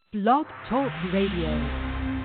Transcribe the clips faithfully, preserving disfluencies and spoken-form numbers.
Blog Talk Radio.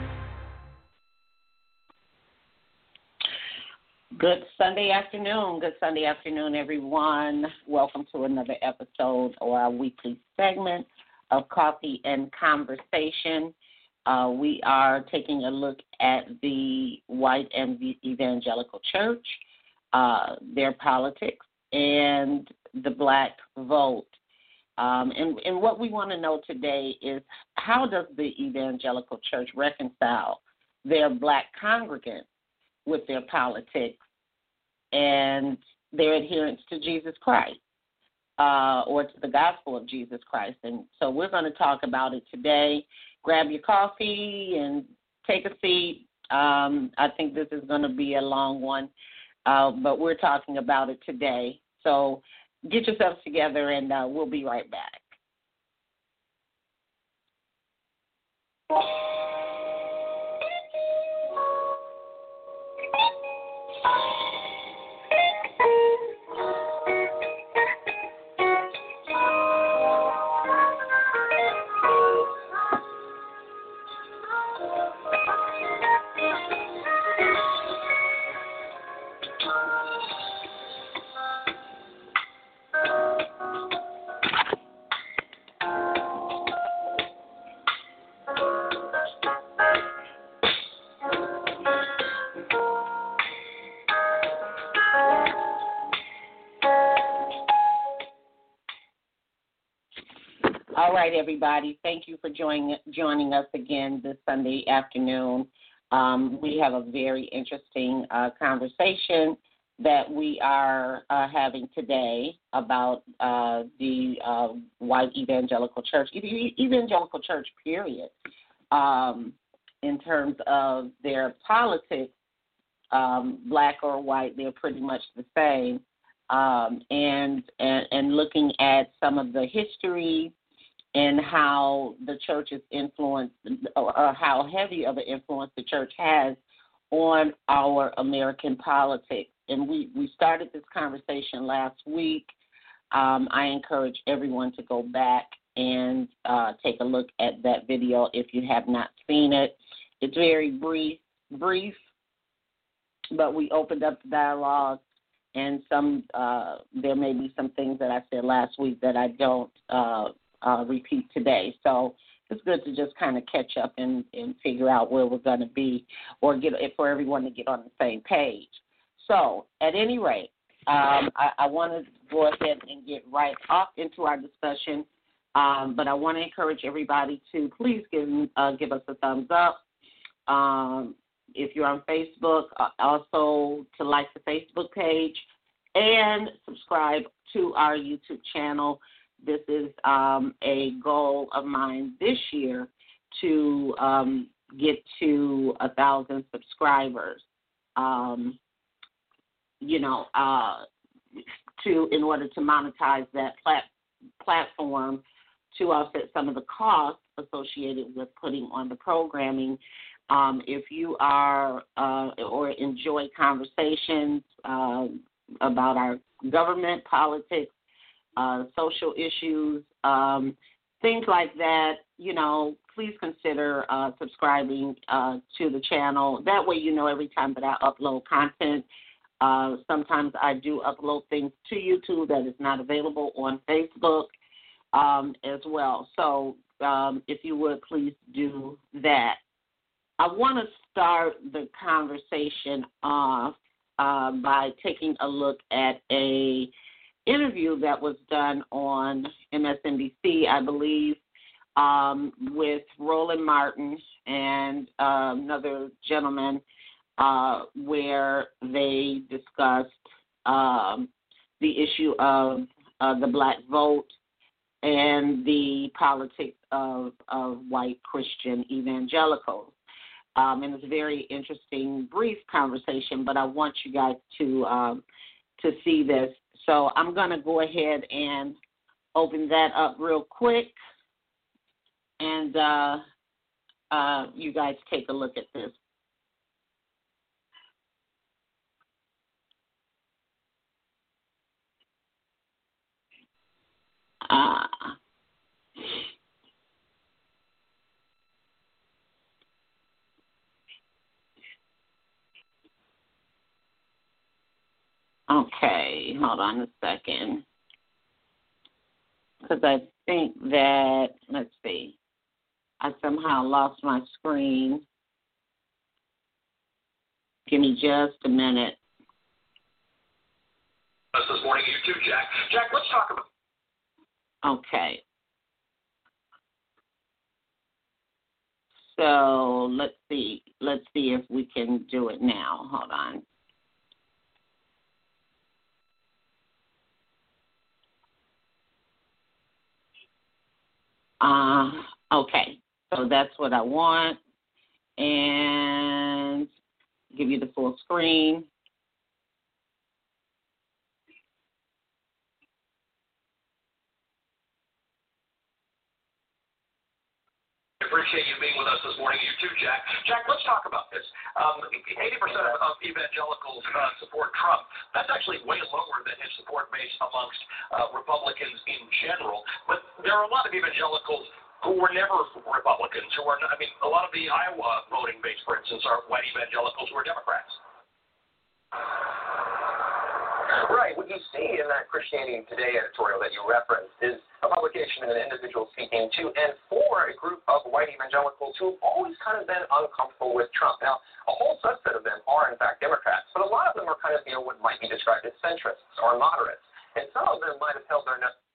Good Sunday afternoon. Good Sunday afternoon, everyone. Welcome to another episode of our weekly segment of Coffee and Conversation. Uh, we are taking a look at the white and evangelical church, uh, their politics, and the black vote. Um, and, and what we want to know today is, how does the evangelical church reconcile their black congregants with their politics and their adherence to Jesus Christ, uh, or to the gospel of Jesus Christ? And so we're going to talk about it today. Grab your coffee and take a seat. Um, I think this is going to be a long one, uh, but we're talking about it today. So get yourselves together, and uh, we'll be right back. All right, everybody. Thank you for joining joining us again this Sunday afternoon. Um, we have a very interesting uh, conversation that we are uh, having today about uh, the uh, white evangelical church, e- evangelical church, period. Um, in terms of their politics, um, black or white, they're pretty much the same. Um, and, and and looking at some of the history and how the church is influenced, or how heavy of an influence the church has on our American politics. And we, we started this conversation last week. Um, I encourage everyone to go back and uh, take a look at that video if you have not seen it. It's very brief, brief, but we opened up the dialogue, and some uh, there may be some things that I said last week that I don't uh, Uh, repeat today. So it's good to just kind of catch up and, and figure out where we're going to be, or get for everyone to get on the same page. So at any rate, um, I, I want to go ahead and get right off into our discussion, um, but I want to encourage everybody to please give, uh, give us a thumbs up. Um, if you're on Facebook, uh, also to like the Facebook page and subscribe to our YouTube channel. This is um, a goal of mine this year to um, get to a thousand subscribers. Um, you know, uh, to in order to monetize that plat- platform to offset some of the costs associated with putting on the programming. Um, if you are uh, or enjoy conversations uh, about our government, politics, Uh, social issues, um, things like that, you know, please consider uh, subscribing uh, to the channel. That way you know every time that I upload content. Uh, sometimes I do upload things to YouTube that is not available on Facebook um, as well. So um, if you would, please do that. I want to start the conversation off uh, by taking a look at a interview that was done on M S N B C, I believe, um, with Roland Martin and uh, another gentleman, uh, where they discussed um, the issue of uh, the black vote and the politics of, of white Christian evangelicals. Um, and it's a very interesting, brief conversation, but I want you guys to um, to see this. So I'm going to go ahead and open that up real quick, and uh, uh, you guys take a look at this. Uh, Okay, hold on a second. Because I think that, let's see, I somehow lost my screen. Give me just a minute. This morning, you too, Jack. Jack, let's talk about. Okay. So let's see. Let's see if we can do it now. Hold on. Uh, okay. So that's what I want. And give you the full screen. Appreciate you being with us this morning. You too, Jack. Jack, let's talk about this. Um, eighty percent of, of evangelicals uh, support Trump. That's actually way lower than his support base amongst uh, Republicans in general. But there are a lot of evangelicals who were never Republicans, who are, I mean, a lot of the Iowa voting base, for instance, are white evangelicals who are Democrats. Right. What you see in that Christianity Today editorial that you referenced is a publication and an individual speaking to and for a group of white evangelicals who have always kind of been uncomfortable with Trump. Now, a whole subset of them are, in fact, Democrats, but a lot of them are kind of, you know, what might be described as centrists or moderates. And some of them might have held their nose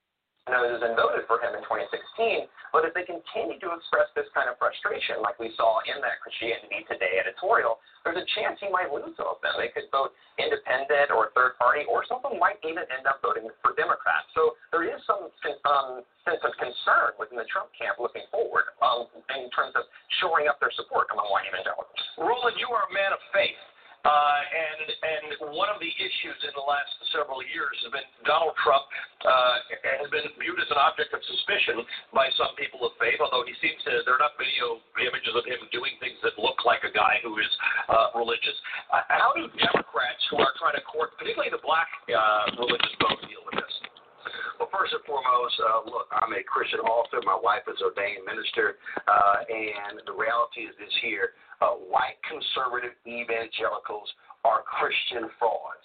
and voted for him in twenty sixteen, but if they continue to express this kind of frustration like we saw in that Christianity Today editorial, there's a chance he might lose some of them. They could vote independent or third party, or some of them might even end up voting for Democrats. So there is some um, sense of concern within the Trump camp looking forward um, in terms of shoring up their support among white evangelicals. Roland, you are a man of faith. Uh, and and one of the issues in the last several years has been Donald Trump uh, has been viewed as an object of suspicion by some people of faith, although he seems to, there are enough video images of him doing things that look like a guy who is uh, religious. Uh, how do Democrats who are trying to court, particularly the black uh, religious vote, deal with this? Well, first and foremost, uh, look, I'm a Christian author. My wife is an ordained minister, uh, and the reality is this here. Uh, white conservative evangelicals are Christian frauds.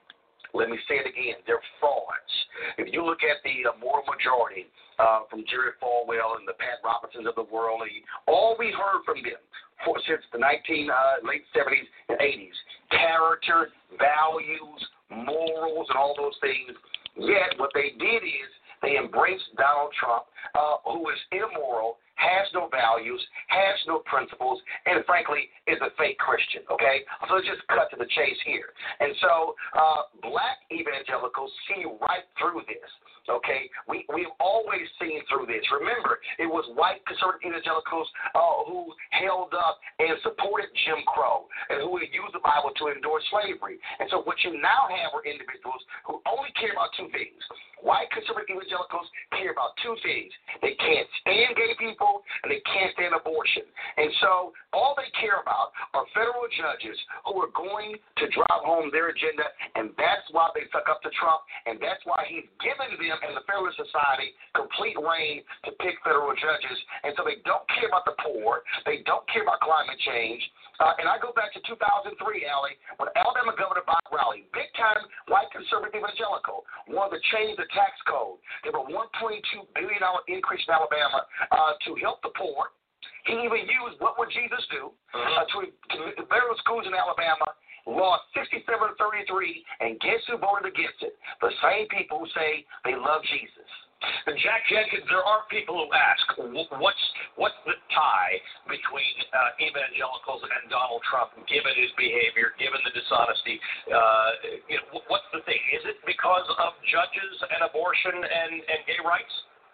Let me say it again. They're frauds. If you look at the uh, moral majority uh, from Jerry Falwell and the Pat Robertsons of the world, all we heard from them for, since the nineteen, uh, late seventies and eighties, character, values, morals, and all those things. Yet what they did is they embraced Donald Trump, uh, who is immoral, has no values, has no principles, and frankly is a fake Christian, okay? So let's just cut to the chase here. And so uh, black evangelicals see right through this, okay? We, we've always seen through this. Remember, it was white conservative evangelicals uh, who held up and supported Jim Crow and who would use the Bible to endorse slavery. And so what you now have are individuals who only care about two things. White conservative evangelicals care about two things. They can't stand gay people, and they can't stand abortion. And so all they care about are federal judges who are going to drive home their agenda, and that's why they suck up to Trump, and that's why he's given them and the Federalist Society complete reign to pick federal judges. And so they don't care about the poor. They don't care about climate change. Uh, and I go back to two thousand three, Allie, when Alabama Governor Bob Riley, big-time white conservative evangelical, wanted to change the tax code. There were one point two billion dollars increase in Alabama uh, to help the poor. He even used what would Jesus do uh, to, to the federal schools in Alabama, lost sixty-seven to thirty-three, and guess who voted against it? The same people who say they love Jesus. And Jack Jenkins, there are people who ask, what's what's the tie between uh, evangelicals and Donald Trump, given his behavior, given the dishonesty? Uh, you know, what's the thing? Is it because of judges and abortion and, and gay rights?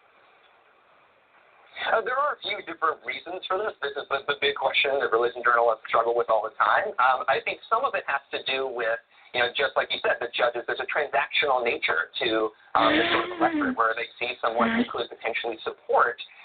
Uh, there are a few different reasons for this. This is the, the big question that religion journalists struggle with all the time. Um, I think some of it has to do with, you know, just like you said, the judges, there's a transactional nature to um, this sort of electorate where they see someone who could potentially support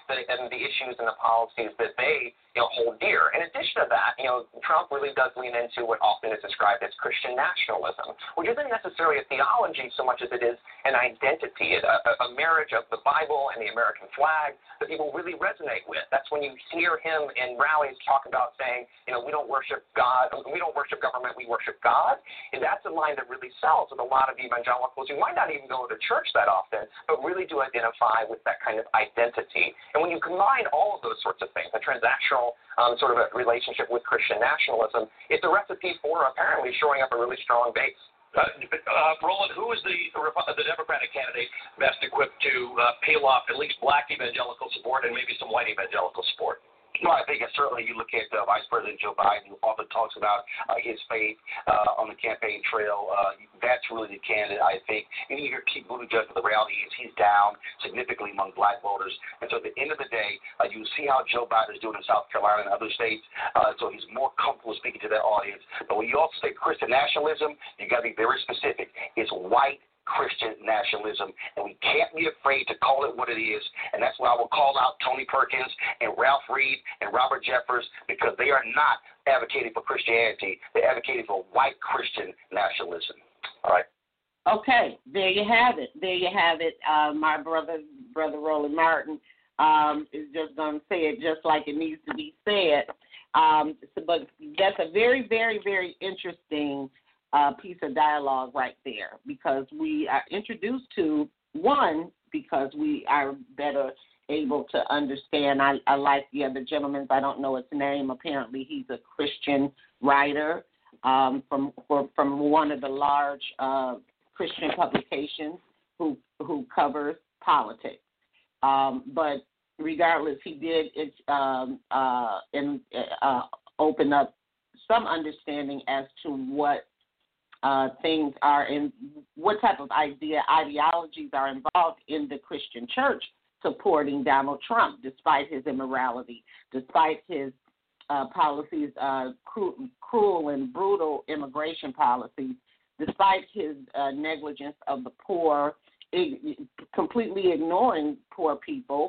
the, and the issues and the policies that they, you know, hold dear. In addition to that, you know, Trump really does lean into what often is described as Christian nationalism, which isn't necessarily a theology so much as it is an identity, a, a marriage of the Bible and the American flag that people really resonate with. That's when you hear him in rallies talk about saying, you know, we don't worship God, we don't worship government, we worship God. And that's a line that really sells with a lot of evangelicals who might not even go to church that often, but really do identify with that kind of identity. And when you combine all of those sorts of things, a transactional um, sort of a relationship with Christian nationalism, it's a recipe for apparently shoring up a really strong base. Uh, uh, Roland, who is the the Democratic candidate best equipped to uh, peel off at least black evangelical support and maybe some white evangelical support? Well, I think it's certainly you look at uh, Vice President Joe Biden, who often talks about uh, his faith uh, on the campaign trail. Uh, that's really the candidate, I think. And you hear Pete Buttigieg, but the reality is he's down significantly among black voters. And so at the end of the day, uh, you see how Joe Biden is doing in South Carolina and other states. Uh, so he's more comfortable speaking to that audience. But when you also say Christian nationalism, you got to be very specific. It's white Christian nationalism, and we can't be afraid to call it what it is, and that's why I will call out Tony Perkins and Ralph Reed and Robert Jeffers, because they are not advocating for Christianity. They're advocating for white Christian nationalism. All right. Okay, there you have it. There you have it. Uh, my brother, brother Roland Martin, um, is just going to say it just like it needs to be said. Um, so, but that's a very, very, very interesting Uh, piece of dialogue right there, because we are introduced to one because we are better able to understand. I, I like the other gentleman's, I don't know his name. Apparently he's a Christian writer um, from for, from one of the large uh, Christian publications who who covers politics. Um, but regardless, he did it um, uh, and uh, open up some understanding as to what Uh, things are and what type of idea ideologies are involved in the Christian church supporting Donald Trump, despite his immorality, despite his uh, policies, uh, cru- cruel and brutal immigration policies, despite his uh, negligence of the poor, ig- completely ignoring poor people,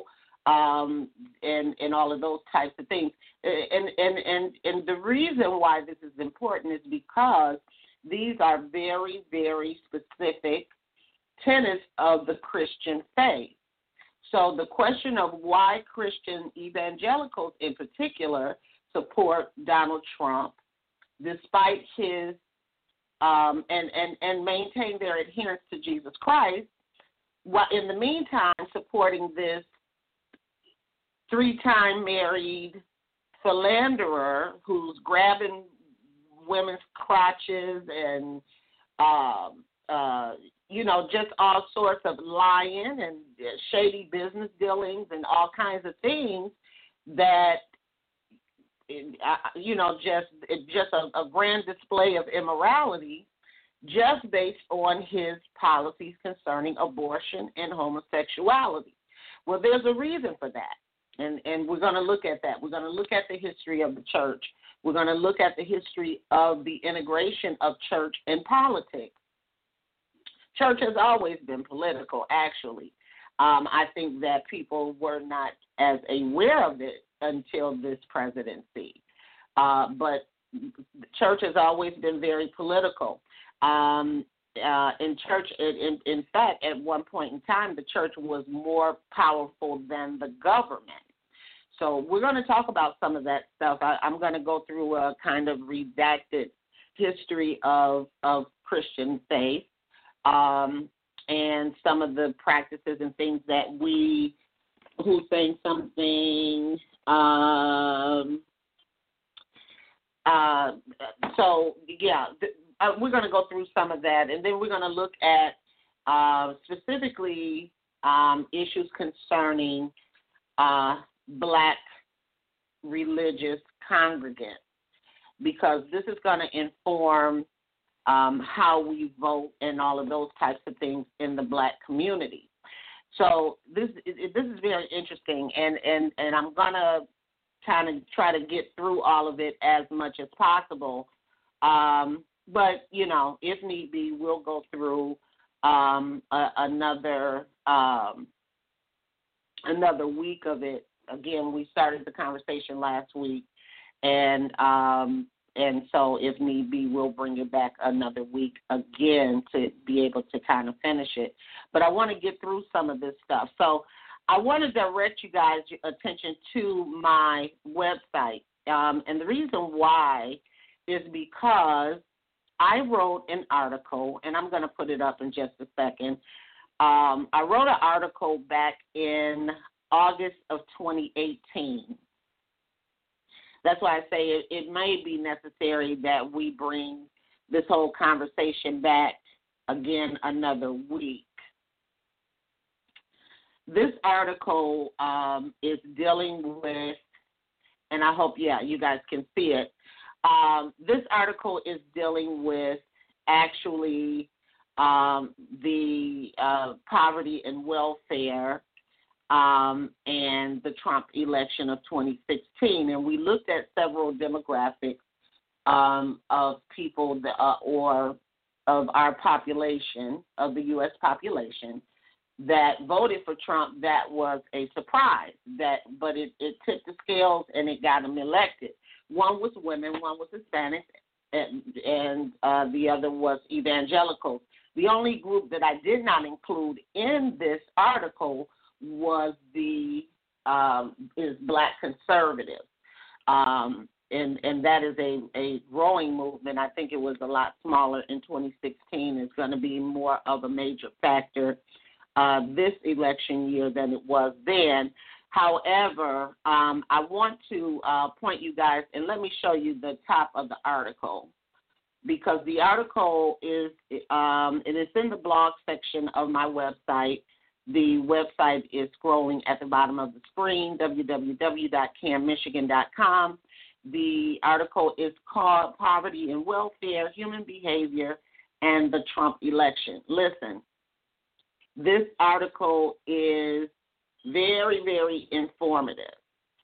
um, and and all of those types of things. And and and and the reason why this is important is because these are very, very specific tenets of the Christian faith. So the question of why Christian evangelicals in particular support Donald Trump, despite his, um, and, and, and maintain their adherence to Jesus Christ, while in the meantime supporting this three-time married philanderer who's grabbing women's crotches and, uh, uh, you know, just all sorts of lying and shady business dealings and all kinds of things that, you know, just just a, a grand display of immorality just based on his policies concerning abortion and homosexuality. Well, there's a reason for that, and, and we're going to look at that. We're going to look at the history of the church. We're going to look at the history of the integration of church and politics. Church has always been political, actually. Um, I think that people were not as aware of it until this presidency. Uh, but church has always been very political. Um, uh, in church, in, in fact, at one point in time, the church was more powerful than the government. So we're going to talk about some of that stuff. I, I'm going to go through a kind of redacted history of, of Christian faith um, and some of the practices and things that we, who saying something, um, uh, so, yeah, th- uh, we're going to go through some of that, and then we're going to look at uh, specifically um, issues concerning uh, black religious congregants, because this is going to inform um, how we vote and all of those types of things in the black community. So this this is very interesting, and, and, and I'm going to kind of try to get through all of it as much as possible. Um, but, you know, if need be, we'll go through um, a, another um, another week of it again, we started the conversation last week, and um, and so if need be, we'll bring it back another week again to be able to kind of finish it. But I want to get through some of this stuff. So I want to direct you guys' attention to my website. Um, and the reason why is because I wrote an article, and I'm going to put it up in just a second. Um, I wrote an article back in August of twenty eighteen. That's why I say it, it may be necessary that we bring this whole conversation back again another week. This article um, is dealing with, and I hope, yeah, you guys can see it. Um, this article is dealing with actually um, the uh, poverty and welfare Um, and the Trump election of twenty sixteen, and we looked at several demographics um, of people that, uh, or of our population, of the U S population, that voted for Trump. That was a surprise. That, but it, it tipped the scales and it got them elected. One was women, one was Hispanic, and, and uh, the other was evangelicals. The only group that I did not include in this article was the um, is black conservatives, um, and and that is a, a growing movement. I think it was a lot smaller in twenty sixteen. It's going to be more of a major factor uh, this election year than it was then. However, um, I want to uh, point you guys, and let me show you the top of the article, because the article is um, and it's in the blog section of my website. The website is scrolling at the bottom of the screen, w w w dot cam michigan dot com. The article is called Poverty and Welfare, Human Behavior, and the Trump Election. Listen, this article is very, very informative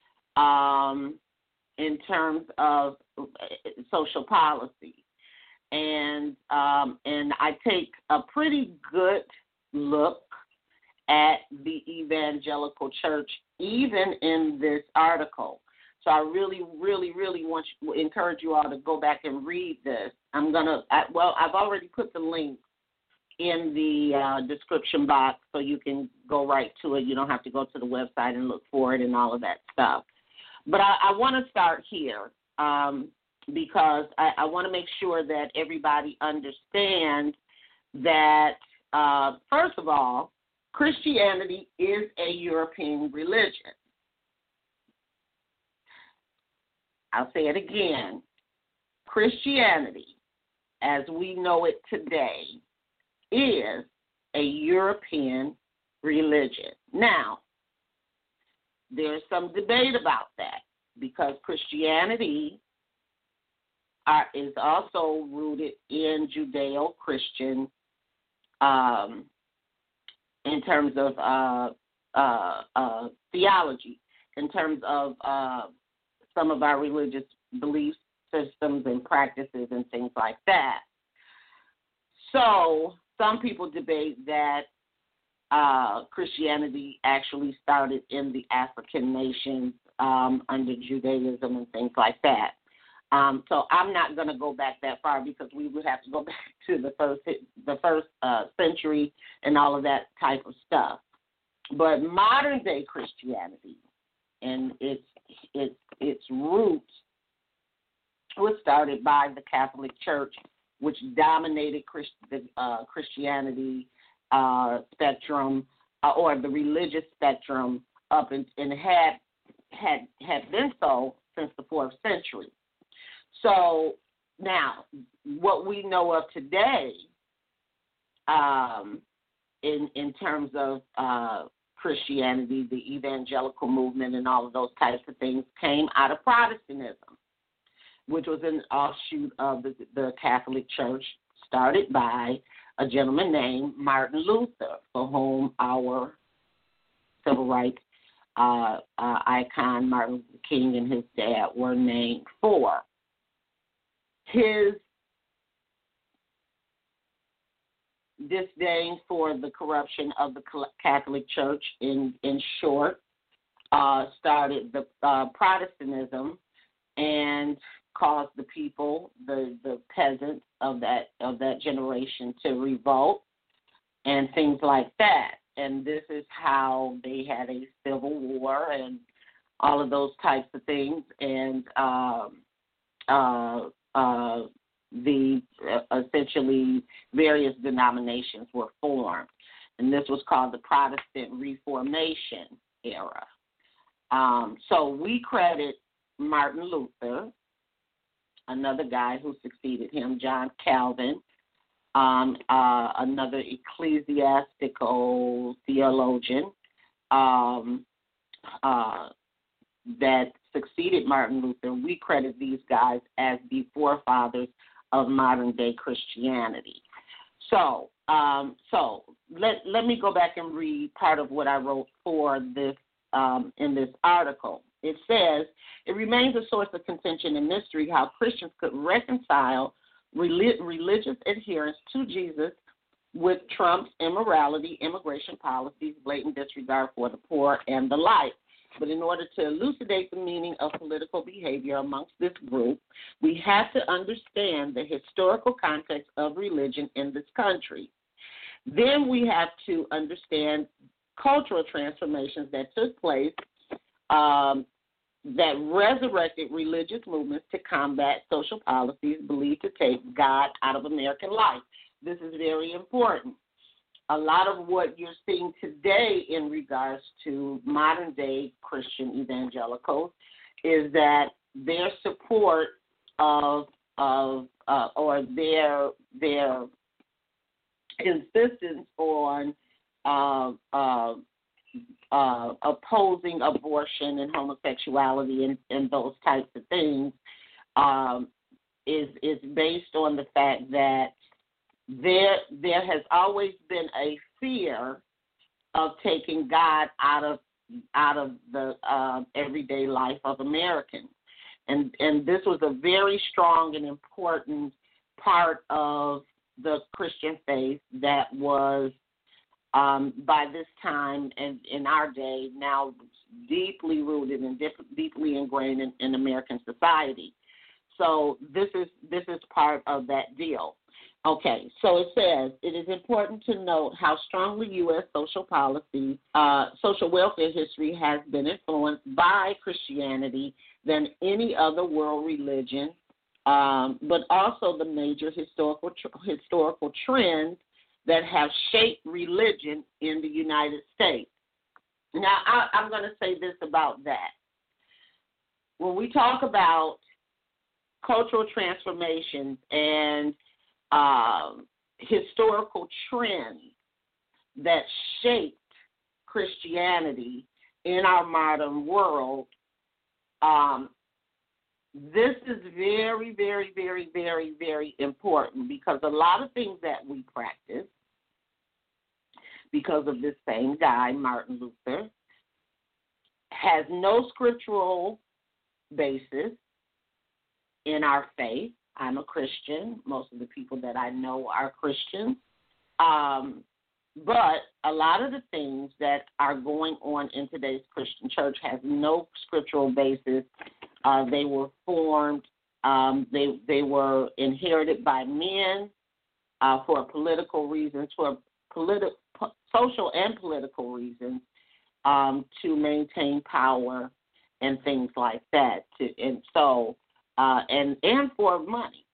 um, in terms of social policy. And, um, and I take a pretty good look at the evangelical church, even in this article. So I really, really, really want to encourage you all to go back and read this. I'm going to, well, I've already put the link in the uh, description box so you can go right to it. You don't have to go to the website and look for it and all of that stuff. But I, I want to start here um, because I, I want to make sure that everybody understands that, uh, first of all, Christianity is a European religion. I'll say it again. Christianity, as we know it today, is a European religion. Now, there's some debate about that because Christianity are, is also rooted in Judeo-Christian um in terms of uh, uh, uh, theology, in terms of uh, some of our religious belief systems and practices and things like that. So some people debate that uh, Christianity actually started in the African nations um, under Judaism and things like that. Um, so I'm not going to go back that far because we would have to go back to the first the first uh, century and all of that type of stuff. But modern day Christianity and its its its roots was started by the Catholic Church, which dominated Christ, the uh, Christianity uh, spectrum uh, or the religious spectrum up in, and had had had been so since the fourth century. So now, what we know of today, um, in in terms of uh, Christianity, the evangelical movement, and all of those types of things, came out of Protestantism, which was an offshoot of the, the Catholic Church, started by a gentleman named Martin Luther, for whom our civil rights uh, uh, icon Martin Luther King and his dad were named for. His disdain for the corruption of the Catholic Church, in, in short, uh, started the uh, Protestantism and caused the people, the, the peasants of that of that generation to revolt and things like that. And this is how they had a civil war and all of those types of things. And um, uh, uh, the uh, essentially various denominations were formed. And this was called the Protestant Reformation era. Um, so we credit Martin Luther, another guy who succeeded him, John Calvin, um, uh, another ecclesiastical theologian um, uh, that succeeded Martin Luther. We credit these guys as the forefathers of modern-day Christianity. So, um, so let let me go back and read part of what I wrote for this um, in this article. It says, it remains a source of contention and mystery how Christians could reconcile relig- religious adherence to Jesus with Trump's immorality, immigration policies, blatant disregard for the poor, and the like. But in order to elucidate the meaning of political behavior amongst this group, we have to understand the historical context of religion in this country. Then we have to understand cultural transformations that took place um, that resurrected religious movements to combat social policies believed to take God out of American life. This is very important. A lot of what you're seeing today in regards to modern-day Christian evangelicals is that their support of of uh, or their their insistence on uh, uh, uh, opposing abortion and homosexuality and, and those types of things um, is is based on the fact that There, there has always been a fear of taking God out of out of the uh, everyday life of Americans, and and this was a very strong and important part of the Christian faith that was um, by this time and in our day now deeply rooted and dip, deeply ingrained in, in American society. So this is this is part of that deal. Okay, so it says, it is important to note how strongly U S social policy, uh, social welfare history has been influenced by Christianity than any other world religion, um, but also the major historical tr- historical trends that have shaped religion in the United States. Now, I, I'm going to say this about that. When we talk about cultural transformations and Um, historical trends that shaped Christianity in our modern world, um, this is very, very, very, very, very important because a lot of things that we practice, because of this same guy, Martin Luther, has no scriptural basis in our faith. I'm a Christian. Most of the people that I know are Christians. Um, but a lot of the things that are going on in today's Christian church has no scriptural basis. Uh, they were formed, um, they they were inherited by men uh, for political reasons, for politi- po- social and political reasons, um, to maintain power and things like that. To, and so... Uh, and, and for money.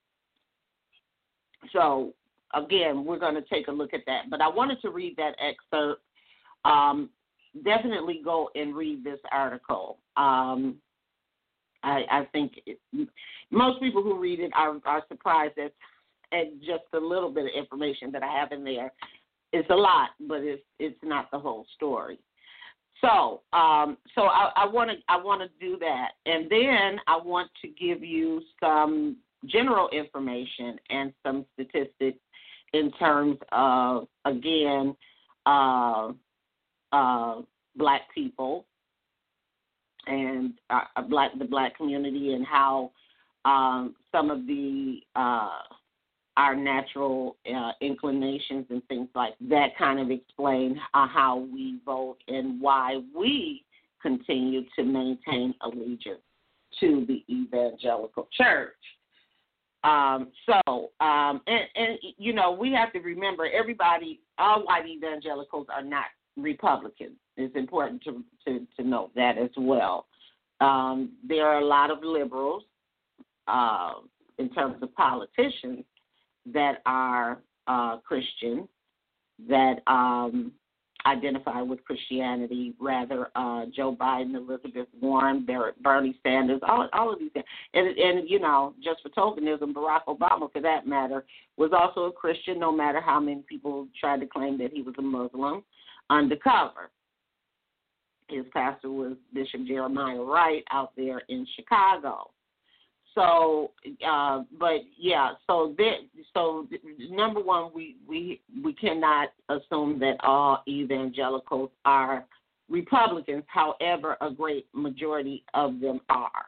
So, again, we're going to take a look at that. But I wanted to read that excerpt. Um, definitely go and read this article. Um, I, I think it, most people who read it are, are surprised at, at just a little bit of information that I have in there. It's a lot, but it's it's not the whole story. So, um, so I want to I want to do that, and then I want to give you some general information and some statistics in terms of, again, uh, uh, black people and uh, black the black community and how um, some of the uh, our natural uh, inclinations and things like that kind of explain uh, how we vote and why we continue to maintain allegiance to the evangelical church. Um, so, um, and, and, you know, we have to remember everybody, all white evangelicals are not Republicans. It's important to, to, to note that as well. Um, there are a lot of liberals uh, in terms of politicians that are uh, Christian, that um, identify with Christianity, rather uh, Joe Biden, Elizabeth Warren, Bernie Sanders, all, all of these things. And, and, you know, just for tokenism, Barack Obama, for that matter, was also a Christian, no matter how many people tried to claim that he was a Muslim undercover. His pastor was Bishop Jeremiah Wright out there in Chicago. So, uh, but yeah, so there, so number one, we, we we cannot assume that all evangelicals are Republicans. However, a great majority of them are.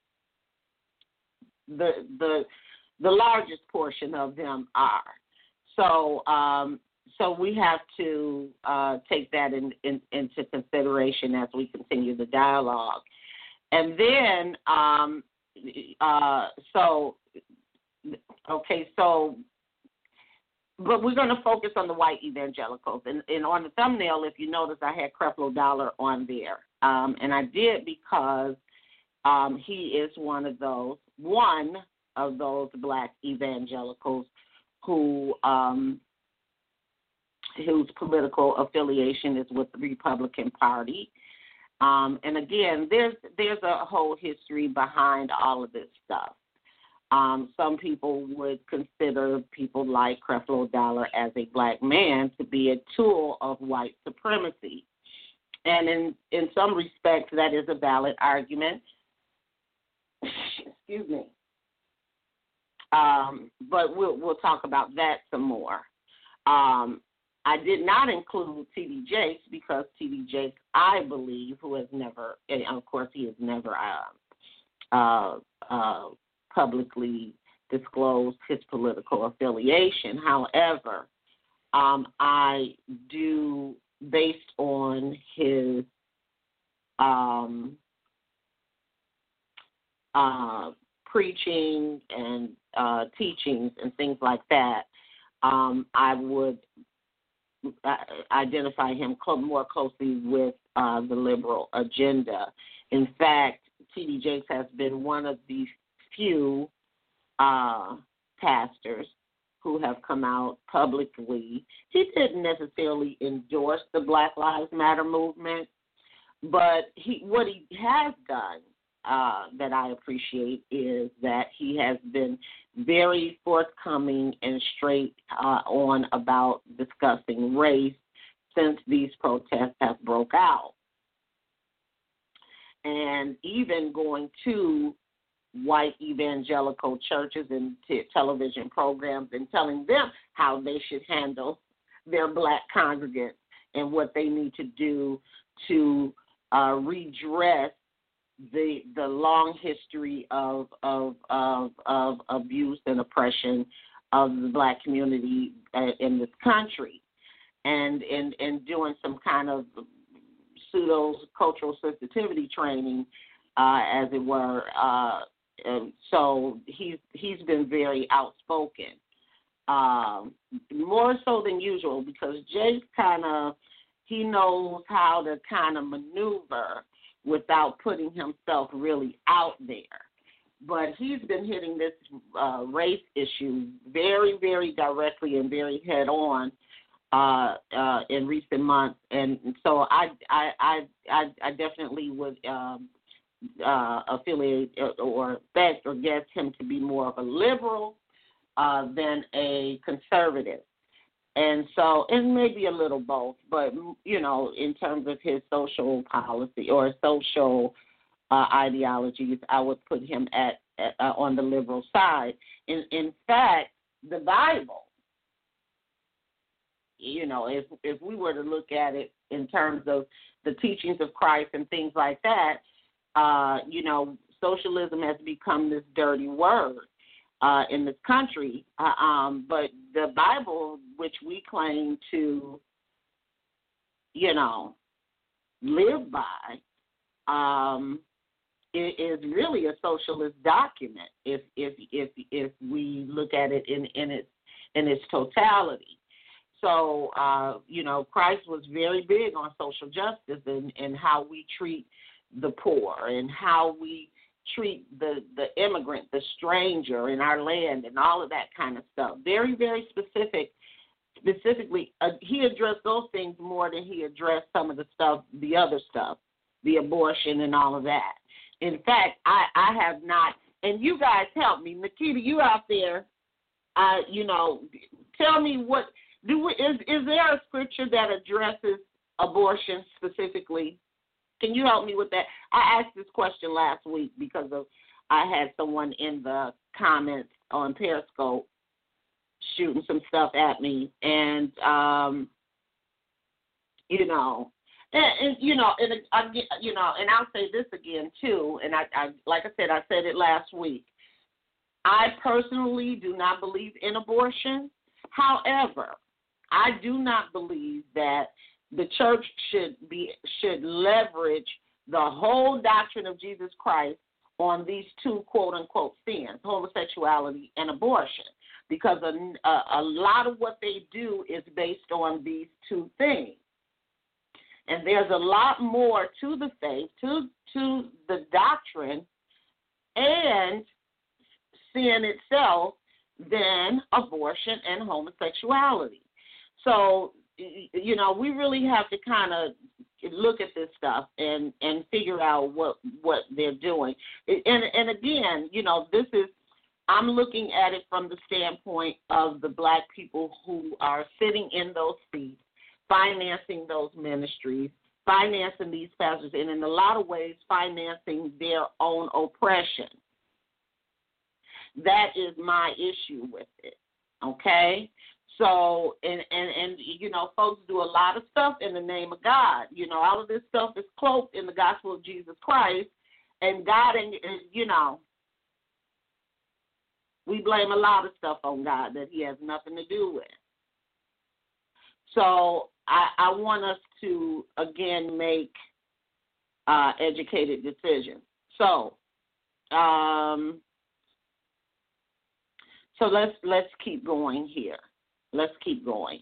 The the the largest portion of them are. So um, so we have to uh, take that in, in, into consideration as we continue the dialogue, and then. Um, Uh, so, okay, so, but we're going to focus on the white evangelicals. And, and on the thumbnail, if you notice, I had Creflo Dollar on there. Um, and I did because um, he is one of those, one of those black evangelicals who, um, whose political affiliation is with the Republican Party. Um, and again, there's there's a whole history behind all of this stuff. Um, some people would consider people like Creflo Dollar as a black man to be a tool of white supremacy. And in, in some respects, that is a valid argument. Excuse me. Um, but we'll, we'll talk about that some more. Um, I did not include T D Jakes because T D Jakes, I believe, who has never, and of course he has never uh, uh, uh, publicly disclosed his political affiliation. However, um, I do, based on his um, uh, preaching and uh, teachings and things like that, um, I would identify him cl- more closely with uh, the liberal agenda. In fact, T D Jakes has been one of the few uh, pastors who have come out publicly. He didn't necessarily endorse the Black Lives Matter movement, but he what he has done uh, that I appreciate is that he has been very forthcoming and straight uh, on about discussing race since these protests have broke out. And even going to white evangelical churches and t- television programs and telling them how they should handle their black congregants and what they need to do to uh, redress the the long history of of, of of abuse and oppression of the black community uh, in this country, and and and doing some kind of pseudo cultural sensitivity training, uh, as it were. Uh, and so he's he's been very outspoken, um, more so than usual, because Jay's kind of he knows how to kind of maneuver without putting himself really out there. But he's been hitting this uh, race issue very, very directly and very head-on uh, uh, in recent months. And so I I, I, I, I definitely would um, uh, affiliate or beg or guess him to be more of a liberal uh, than a conservative. And so, and maybe a little both, but, you know, in terms of his social policy or social uh, ideologies, I would put him at, at uh, on the liberal side. In, in fact, the Bible, you know, if if we were to look at it in terms of the teachings of Christ and things like that, uh, you know, socialism has become this dirty word uh, in this country. Uh, um, but the Bible, which we claim to, you know, live by, um, is really a socialist document if if if if we look at it in, in its in its totality. So uh, you know, Christ was very big on social justice and, and how we treat the poor and how we treat the, the immigrant, the stranger in our land, and all of that kind of stuff. Very, very specific. Specifically, uh, he addressed those things more than he addressed some of the stuff, the other stuff, the abortion and all of that. In fact, I, I have not, and you guys help me. Nikita, you out there, uh, you know, tell me what, do we, is, is there a scripture that addresses abortion specifically? Can you help me with that? I asked this question last week because of I had someone in the comments on Periscope shooting some stuff at me, and um, you know, and, and you know, and I, you know, and I'll say this again too. And I, I, like I said, I said it last week. I personally do not believe in abortion. However, I do not believe that the church should be should leverage the whole doctrine of Jesus Christ on these two quote unquote sins, homosexuality and abortion, because a, a, a lot of what they do is based on these two things. And there's a lot more to the faith, to to the doctrine and sin itself than abortion and homosexuality. So, you know, we really have to kind of look at this stuff and, and figure out what what they're doing. And and again, you know, this is, I'm looking at it from the standpoint of the black people who are sitting in those seats, financing those ministries, financing these pastors, and in a lot of ways financing their own oppression. That is my issue with it, okay? So, and, and, and, you know, folks do a lot of stuff in the name of God. You know, all of this stuff is cloaked in the gospel of Jesus Christ, and God, and, and you know, we blame a lot of stuff on God that he has nothing to do with. So I, I want us to, again, make uh, educated decisions. So, um, so let's let's keep going here. Let's keep going.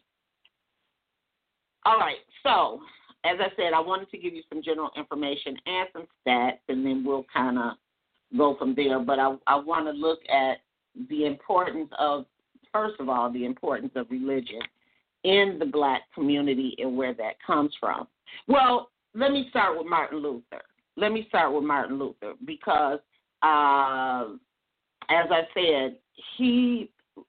All right, so as I said, I wanted to give you some general information and some stats, and then we'll kind of go from there. But I, I want to look at the importance of, first of all, the importance of religion in the black community and where that comes from. Well, let me start with Martin Luther. Let me start with Martin Luther because, uh, as I said, he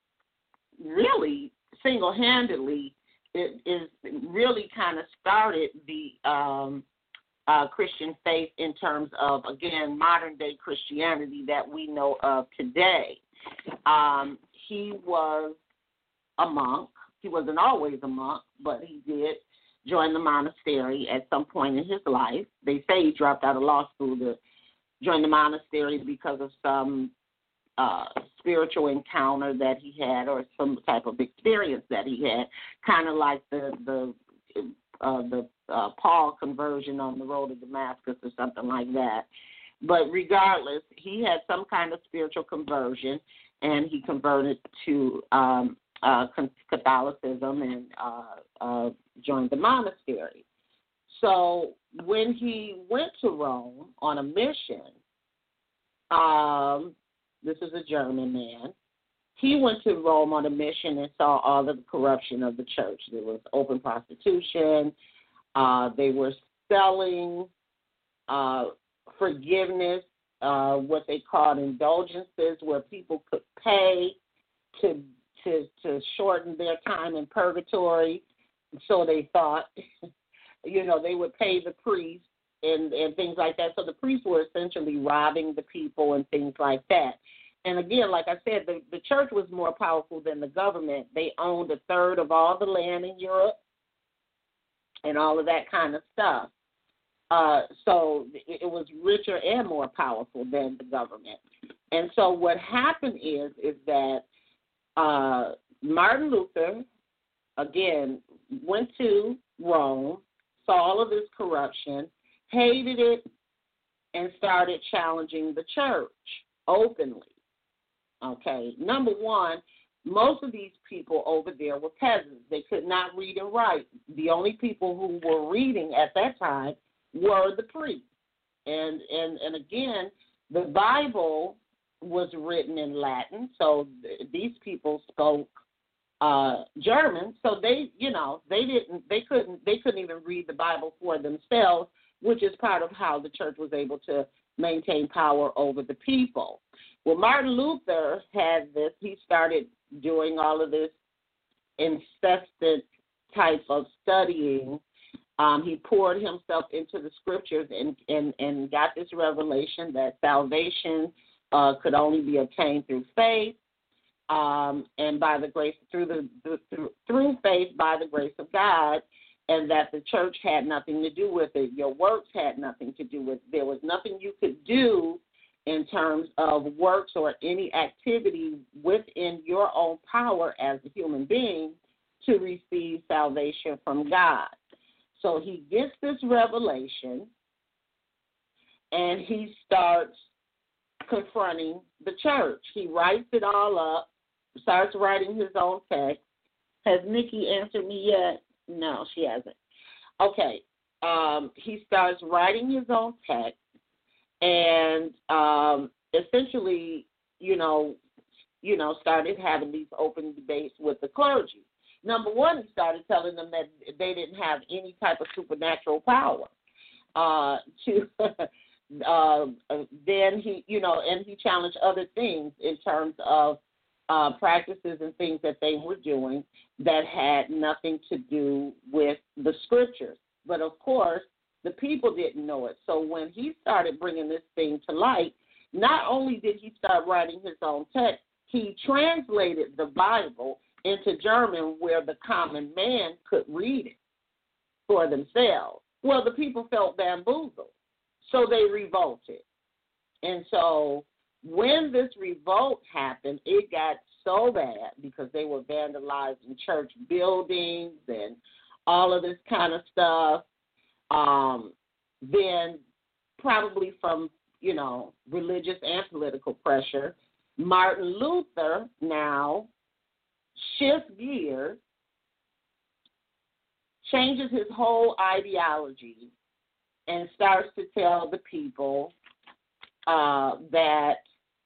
really single-handedly it is really kind of started the um, uh, Christian faith in terms of, again, modern-day Christianity that we know of today. Um, he was a monk. He wasn't always a monk, but he did join the monastery at some point in his life. They say he dropped out of law school to join the monastery because of some uh, spiritual encounter that he had or some type of experience that he had, kind of like the the uh, the uh, Paul conversion on the road to Damascus or something like that. But regardless, he had some kind of spiritual conversion, and he converted to um, uh, Catholicism and uh, uh, joined the monastery. So when he went to Rome on a mission, um, this is a German man, he went to Rome on a mission and saw all of the corruption of the church. There was open prostitution. Uh, they were selling uh, forgiveness, uh, what they called indulgences, where people could pay to to to shorten their time in purgatory. So they thought, you know, they would pay the priest and, and things like that. So the priests were essentially robbing the people and things like that. And again, like I said, the, the church was more powerful than the government. They owned a third of all the land in Europe and all of that kind of stuff. Uh, so it, it was richer and more powerful than the government. And so what happened is, is that uh, Martin Luther, again, went to Rome, saw all of this corruption, hated it, and started challenging the church openly. Okay, number one, most of these people over there were peasants. They could not read and write. The only people who were reading at that time were the priests. And and, and again, the Bible was written in Latin, so th- these people spoke uh, German. So they, you know, they didn't, they couldn't, they couldn't even read the Bible for themselves, which is part of how the church was able to maintain power over the people. Well, Martin Luther had this. He started doing all of this incessant type of studying. Um, he poured himself into the scriptures and, and, and got this revelation that salvation uh, could only be obtained through faith, um, and by the grace through the through, through faith by the grace of God, and that the church had nothing to do with it. Your works had nothing to do with it. There was nothing you could do in terms of works or any activity within your own power as a human being to receive salvation from God. So he gets this revelation, and he starts confronting the church. He writes it all up, starts writing his own text. Has Nikki answered me yet? No, she hasn't. Okay. Um, he starts writing his own text and um, essentially, you know, you know, started having these open debates with the clergy. Number one, he started telling them that they didn't have any type of supernatural power. Uh, to uh, then he, you know, and he challenged other things in terms of uh, practices and things that they were doing that had nothing to do with the scriptures. But of course, the people didn't know it. So when he started bringing this thing to light, not only did he start writing his own text, he translated the Bible into German where the common man could read it for themselves. Well, the people felt bamboozled, so they revolted. And so when this revolt happened, it got so bad because they were vandalizing church buildings and all of this kind of stuff. Um, then probably from, you know, religious and political pressure, Martin Luther now shifts gears, changes his whole ideology, and starts to tell the people uh, that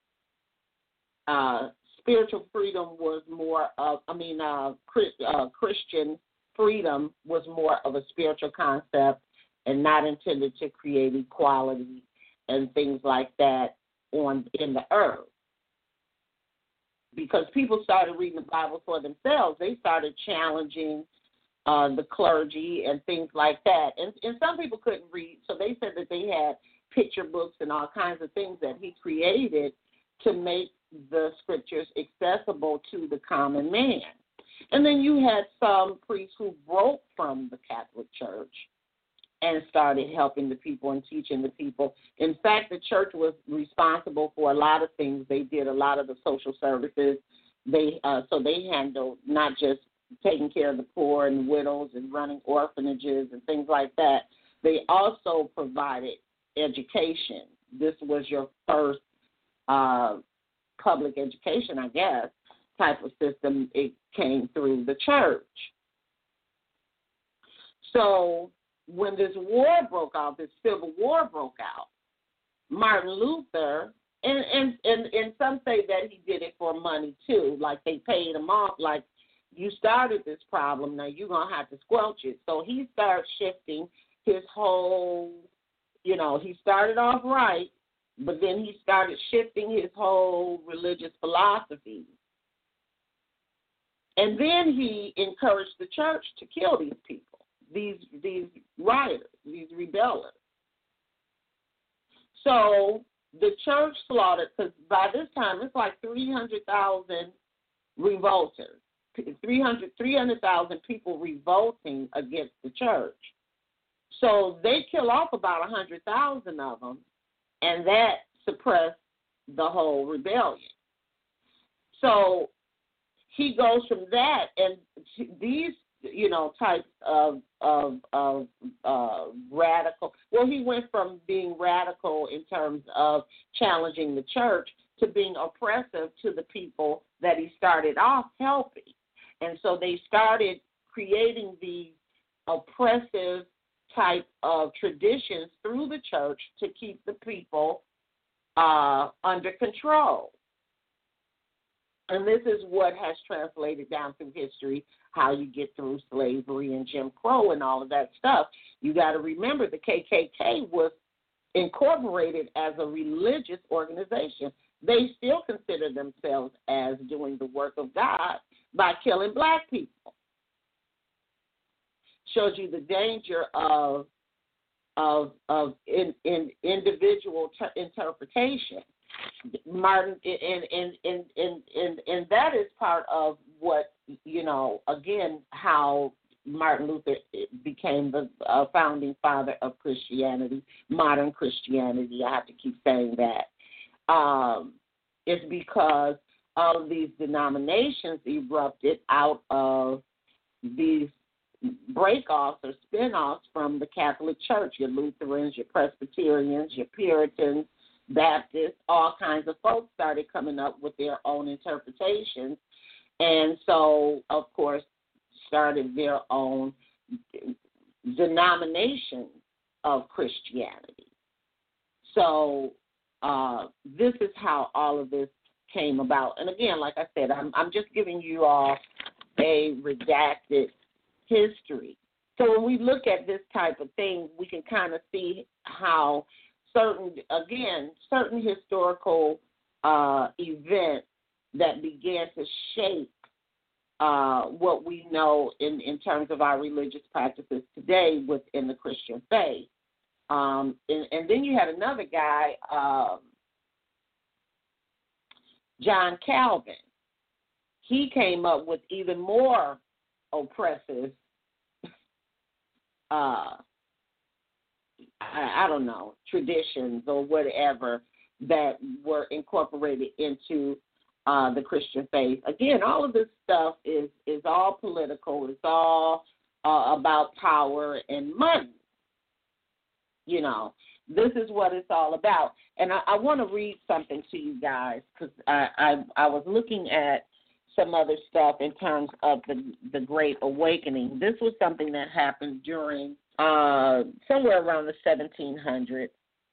uh, spiritual freedom was more of, I mean, uh, uh, Christian freedom was more of a spiritual concept and not intended to create equality and things like that on in the earth. Because people started reading the Bible for themselves, they started challenging uh, the clergy and things like that. And, and some people couldn't read, so they said that they had picture books and all kinds of things that he created to make the scriptures accessible to the common man. And then you had some priests who broke from the Catholic Church and started helping the people and teaching the people. In fact, the church was responsible for a lot of things. They did a lot of the social services. They uh, so they handled not just taking care of the poor and widows and running orphanages and things like that. They also provided education. This was your first uh, public education, I guess, type of system. It came through the church. So when this war broke out, this civil war broke out, Martin Luther, and, and, and, and some say that he did it for money too, like they paid him off, like you started this problem, now you're going to have to squelch it. So he started shifting his whole, you know, he started off right, but then he started shifting his whole religious philosophy. And then he encouraged the church to kill these people. These these rioters, these rebellers. So the church slaughtered, because by this time it's like three hundred thousand revolters, three hundred thousand people revolting against the church. So they kill off about one hundred thousand of them, and that suppressed the whole rebellion. So he goes from that, and these you know, types of of, of uh, radical. Well, he went from being radical in terms of challenging the church to being oppressive to the people that he started off helping. And so they started creating these oppressive type of traditions through the church to keep the people uh, under control. And this is what has translated down through history, how you get through slavery and Jim Crow and all of that stuff. You got to remember the K K K was incorporated as a religious organization. They still consider themselves as doing the work of God by killing black people. Shows you the danger of of of in, in individual ter- interpretation. Martin, and and, and and and and that is part of what, you know, again, how Martin Luther became the uh, founding father of Christianity, modern Christianity. I have to keep saying that. Um, it's because all of these denominations erupted out of these break-offs or spin-offs from the Catholic Church, your Lutherans, your Presbyterians, your Puritans, Baptists, all kinds of folks started coming up with their own interpretations, and so, of course, started their own denomination of Christianity. So uh, this is how all of this came about. And again, like I said, I'm, I'm just giving you all a redacted history. So when we look at this type of thing, we can kind of see how certain, again, certain historical uh, events that began to shape uh, what we know in, in terms of our religious practices today within the Christian faith. Um, and, and then you had another guy, um, John Calvin. He came up with even more oppressive, uh, I, I don't know, traditions or whatever that were incorporated into uh, the Christian faith. Again, all of this stuff is, is all political. It's all uh, about power and money. You know, this is what it's all about. And I, I want to read something to you guys because I, I, I was looking at some other stuff in terms of the, the Great Awakening. This was something that happened during uh, somewhere around the seventeen hundreds.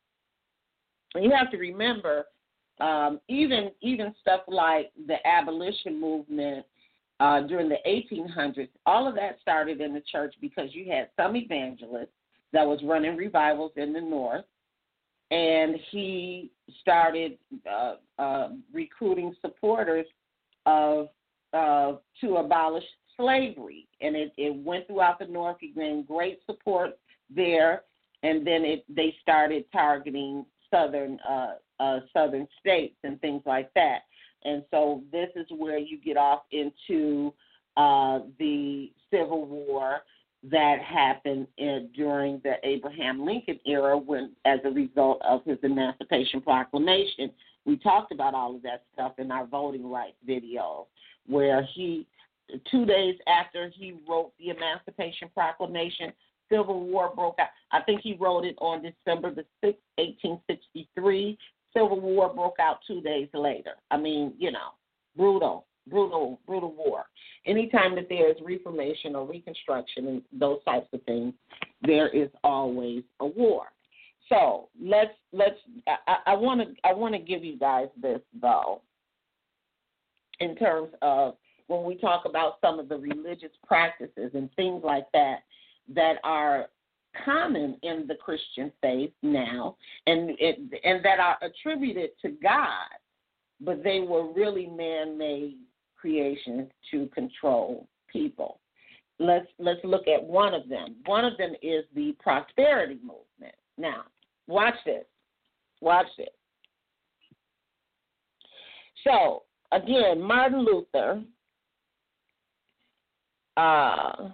And you have to remember, um, even even stuff like the abolition movement uh, during the eighteen hundreds, all of that started in the church because you had some evangelists that was running revivals in the North, and he started uh, uh, recruiting supporters of uh, to abolish slavery, and it, it went throughout the North. He gained great support there, and then it, they started targeting southern uh, uh, southern states and things like that. And so this is where you get off into uh, the Civil War that happened in, during the Abraham Lincoln era, when, as a result of his Emancipation Proclamation. We talked about all of that stuff in our voting rights video, where he, two days after he wrote the Emancipation Proclamation, Civil War broke out. I think he wrote it on December the sixth, eighteen sixty-three. Civil War broke out two days later. I mean, you know, brutal, brutal, brutal war. Anytime that there is reformation or reconstruction and those types of things, there is always a war. So let's let's. I want to I want to give you guys this though, in terms of when we talk about some of the religious practices and things like that that are common in the Christian faith now, and it, and that are attributed to God, but they were really man-made creations to control people. Let's let's look at one of them. One of them is the prosperity movement. Now, watch this. Watch this. So, again, Martin Luther, uh,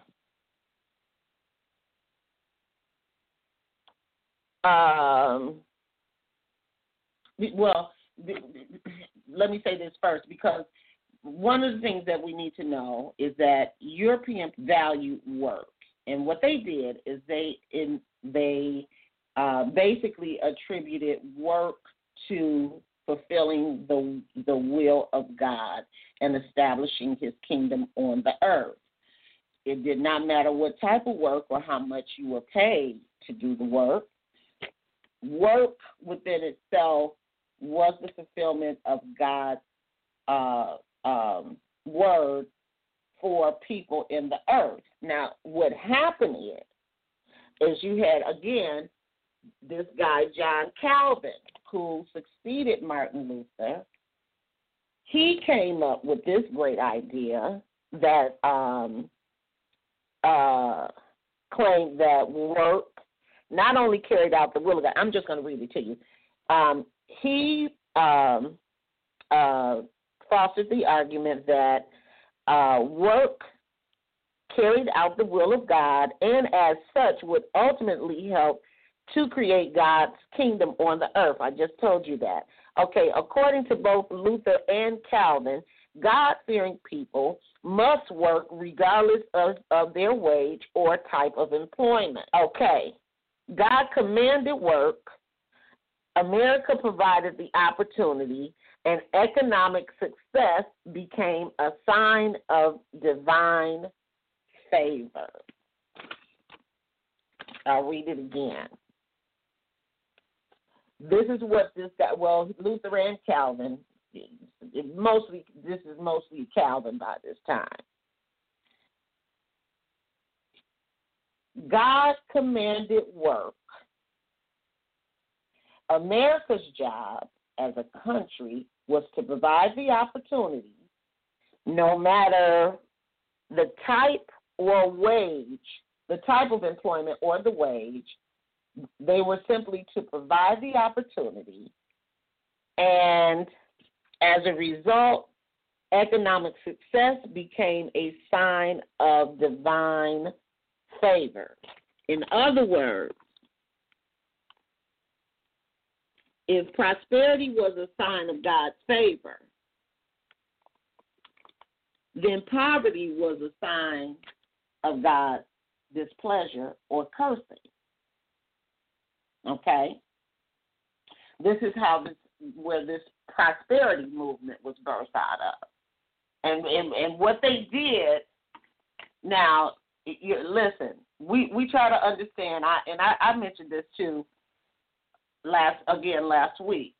um, well, let me say this first, because one of the things that we need to know is that Europeans value work, and what they did is they in they uh, basically attributed work to fulfilling the the will of God and establishing His kingdom on the earth. It did not matter what type of work or how much you were paid to do the work. Work within itself was the fulfillment of God's uh, um, word for people in the earth. Now, what happened is, is you had, again, this guy, John Calvin, who succeeded Martin Luther. He came up with this great idea that um, uh, claimed that work not only carried out the will of God. I'm just going to read it to you. Um, he um, uh, fostered the argument that uh, work carried out the will of God and as such would ultimately help to create God's kingdom on the earth. I just told you that. Okay, according to both Luther and Calvin, God-fearing people must work regardless of, of their wage or type of employment. Okay, God commanded work. America provided the opportunity, and economic success became a sign of divine favor. I'll read it again. This is what this guy, well, Luther and Calvin, it mostly, this is mostly Calvin by this time. God commanded work. America's job as a country was to provide the opportunity, no matter the type or wage, the type of employment or the wage. They were simply to provide the opportunity, and as a result, economic success became a sign of divine favor. In other words, if prosperity was a sign of God's favor, then poverty was a sign of God's displeasure or cursing. Okay? This is how this, where this prosperity movement was birthed out of. And, and, and what they did, now, you, listen, we, we try to understand, I, and I, I mentioned this too, last again last week.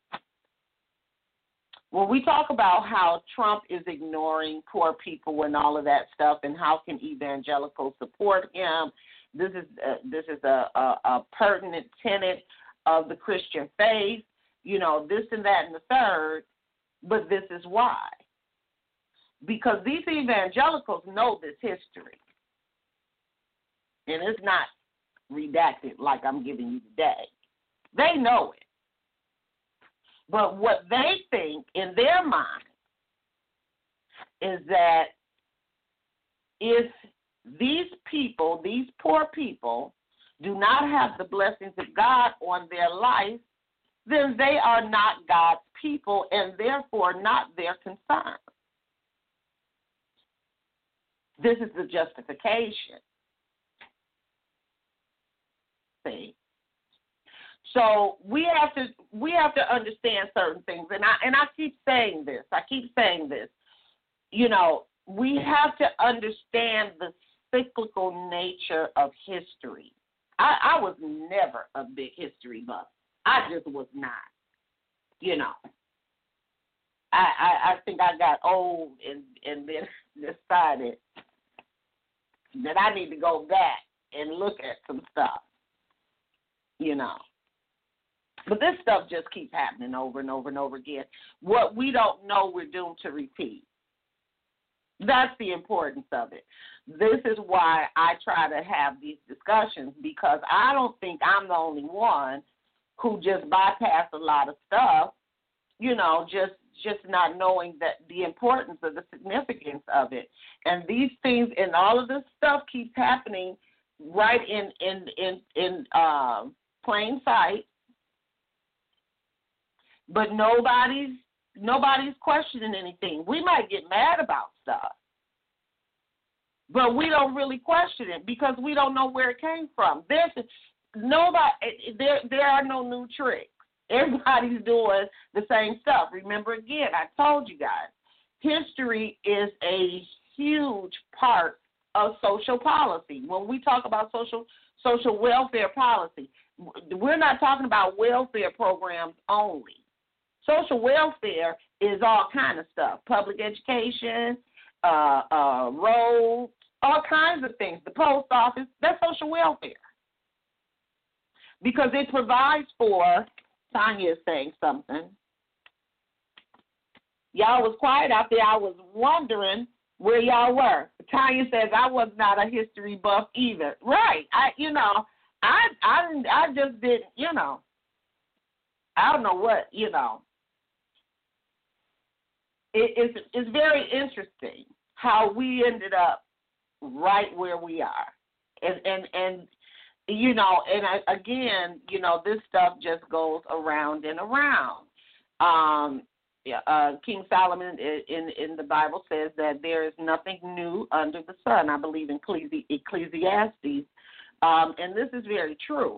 When we talk about how Trump is ignoring poor people and all of that stuff, and how can evangelicals support him, this is uh, this is a, a, a pertinent tenet of the Christian faith. You know, this and that and the third. But this is why, because these evangelicals know this history, and it's not redacted like I'm giving you today. They know it. But what they think in their mind is that if these people, these poor people, do not have the blessings of God on their life, then they are not God's people and therefore not their concern. This is the justification. See? So we have to we have to understand certain things, and I and I keep saying this. I keep saying this. You know, we have to understand the cyclical nature of history. I, I was never a big history buff. I just was not. You know, I I, I think I got old and and then decided that I need to go back and look at some stuff. You know. But this stuff just keeps happening over and over and over again. What we don't know, we're doomed to repeat. That's the importance of it. This is why I try to have these discussions, because I don't think I'm the only one who just bypassed a lot of stuff, you know, just just not knowing that the importance of the significance of it. And these things and all of this stuff keeps happening right in, in, in, in uh, plain sight. But nobody's Nobody's questioning anything. We might get mad about stuff, but we don't really question it because we don't know where it came from. There's nobody. There, there are no new tricks. Everybody's doing the same stuff. Remember, again, I told you guys, history is a huge part of social policy. When we talk about social social welfare policy, we're not talking about welfare programs only. Social welfare is all kind of stuff: public education, uh, uh, roads, all kinds of things. The post office, that's social welfare because it provides for. Tanya is saying something. Y'all was quiet out there. I was wondering where y'all were. Tanya says I was not a history buff either. Right? I, you know, I, I, I just didn't. You know, I don't know what. You know, it, it's it's very interesting how we ended up right where we are, and and and. You know, and I, again, you know, this stuff just goes around and around. Um, uh, King Solomon in in the Bible says that there is nothing new under the sun. I believe in Ecclesi- Ecclesiastes, um, and this is very true.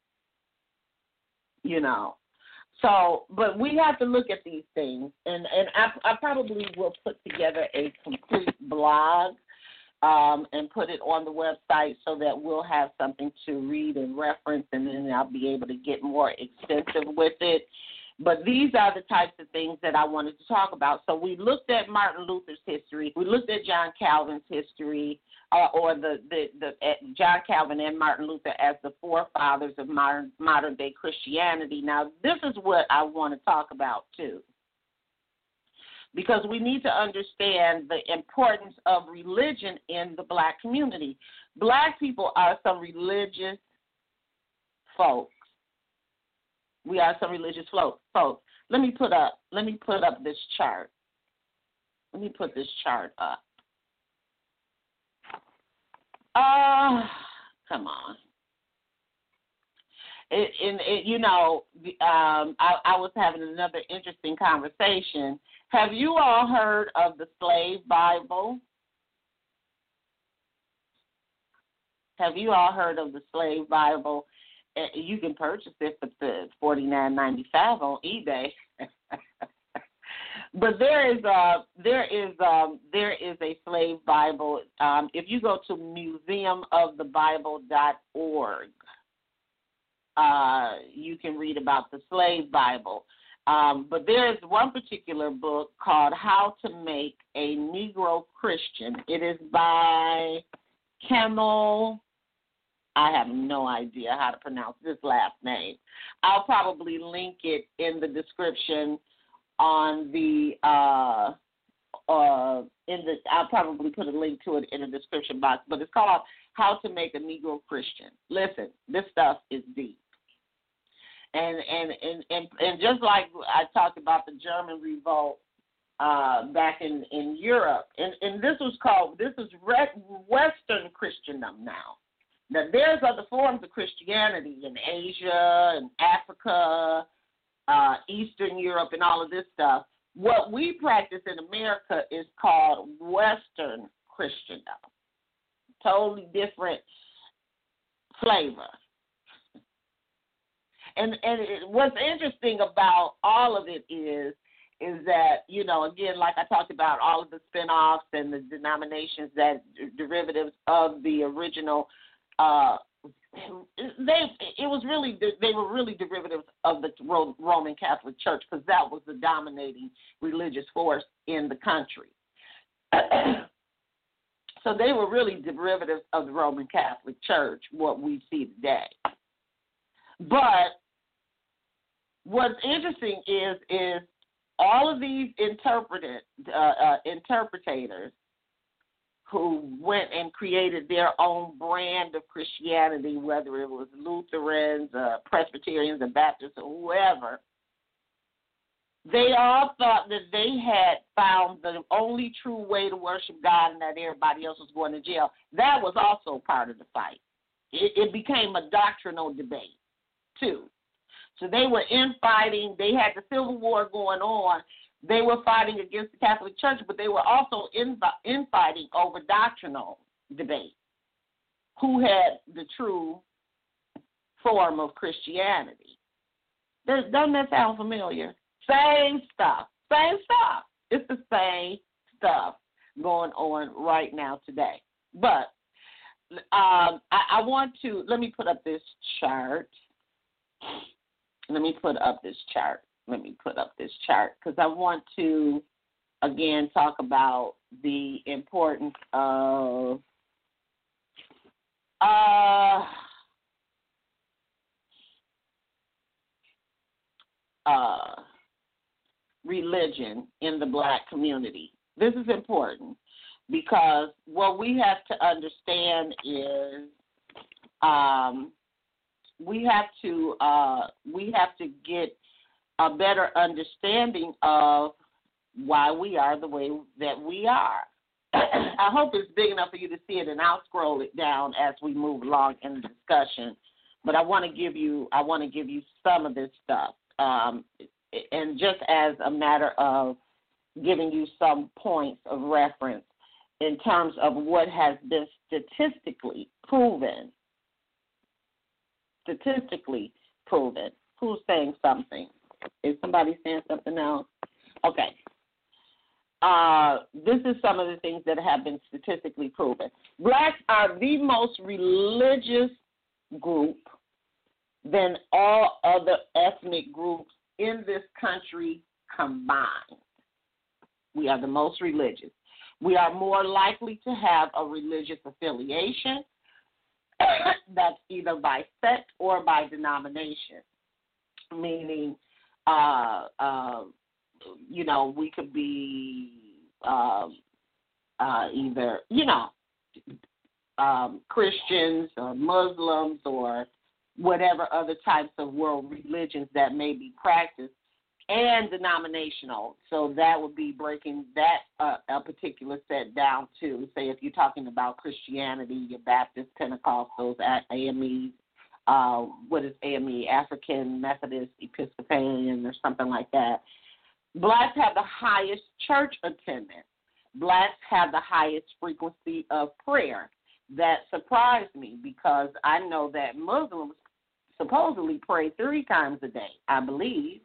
You know, so but we have to look at these things, and and I, I probably will put together a complete blog. Um, and put it on the website so that we'll have something to read and reference, and then I'll be able to get more extensive with it. But these are the types of things that I wanted to talk about. So we looked at Martin Luther's history. We looked at John Calvin's history, uh, or the, the, the uh, John Calvin and Martin Luther as the forefathers of modern, modern-day Christianity. Now, this is what I want to talk about, too, because we need to understand the importance of religion in the black community. Black people are some religious folks. We are some religious folks. Let me put up. Let me put up this chart. Let me put this chart up. Ah, uh, come on. It, and it, you know, um, I, I was having another interesting conversation. Have you all heard of the Slave Bible? Have you all heard of the Slave Bible? You can purchase it for the forty-nine ninety-five on eBay. But there is a there is um there is a Slave Bible. Um, if you go to museum of the bible dot org, uh, you can read about the Slave Bible. Um, but there is one particular book called How to Make a Negro Christian. It is by Camel. I have no idea how to pronounce this last name. I'll probably link it in the description on the uh, uh, in the. I'll probably put a link to it in the description box. But it's called How to Make a Negro Christian. Listen, this stuff is deep. And, and and and and just like I talked about the German revolt uh, back in, in Europe, and, and this was called, this is Western Christendom now. Now, there's other forms of Christianity in Asia and Africa, uh, Eastern Europe, and all of this stuff. What we practice in America is called Western Christendom. Totally different flavor. And and it, what's interesting about all of it is, is that, you know, again, like I talked about, all of the spinoffs and the denominations that derivatives of the original, uh, they it was really they were really derivatives of the Roman Catholic Church, because that was the dominating religious force in the country. So they were really derivatives of the Roman Catholic Church, what we see today. But what's interesting is is all of these interpreted uh, uh, interpreters who went and created their own brand of Christianity, whether it was Lutherans, uh, Presbyterians, or Baptists, or whoever, they all thought that they had found the only true way to worship God and that everybody else was going to jail. That was also part of the fight. It, it became a doctrinal debate, too. So they were infighting. They had the Civil War going on, They were fighting against the Catholic Church, but they were also in, infighting over doctrinal debate. Who had the true form of Christianity? Does, doesn't that sound familiar? Same stuff. Same stuff. It's the same stuff going on right now today. But um, I, I want to, let me put up this chart. Let me put up this chart. Let me put up this chart because I want to, again, talk about the importance of uh, uh, religion in the black community. This is important because what we have to understand is um, we have to uh, we have to get a better understanding of why we are the way that we are. I hope it's big enough for you to see it, and I'll scroll it down as we move along in the discussion. But I want to give you I want to give you some of this stuff, um, and just as a matter of giving you some points of reference in terms of what has been statistically proven. Statistically proven. Who's saying something? Is somebody saying something else? Okay. Uh, this is some of the things that have been statistically proven. Blacks are the most religious group than all other ethnic groups in this country combined. We are the most religious. We are more likely to have a religious affiliation that's either by sect or by denomination, meaning, uh, uh, you know, we could be uh, uh, either, you know, um, Christians or Muslims or whatever other types of world religions that may be practiced, and denominational. So that would be breaking that uh, a particular set down to, say, if you're talking about Christianity, your Baptist, Pentecostals, A M Es, uh, what is A M E, African Methodist Episcopalian or something like that. Blacks have the highest church attendance. Blacks have the highest frequency of prayer. That surprised me because I know that Muslims supposedly pray three times a day, I believe.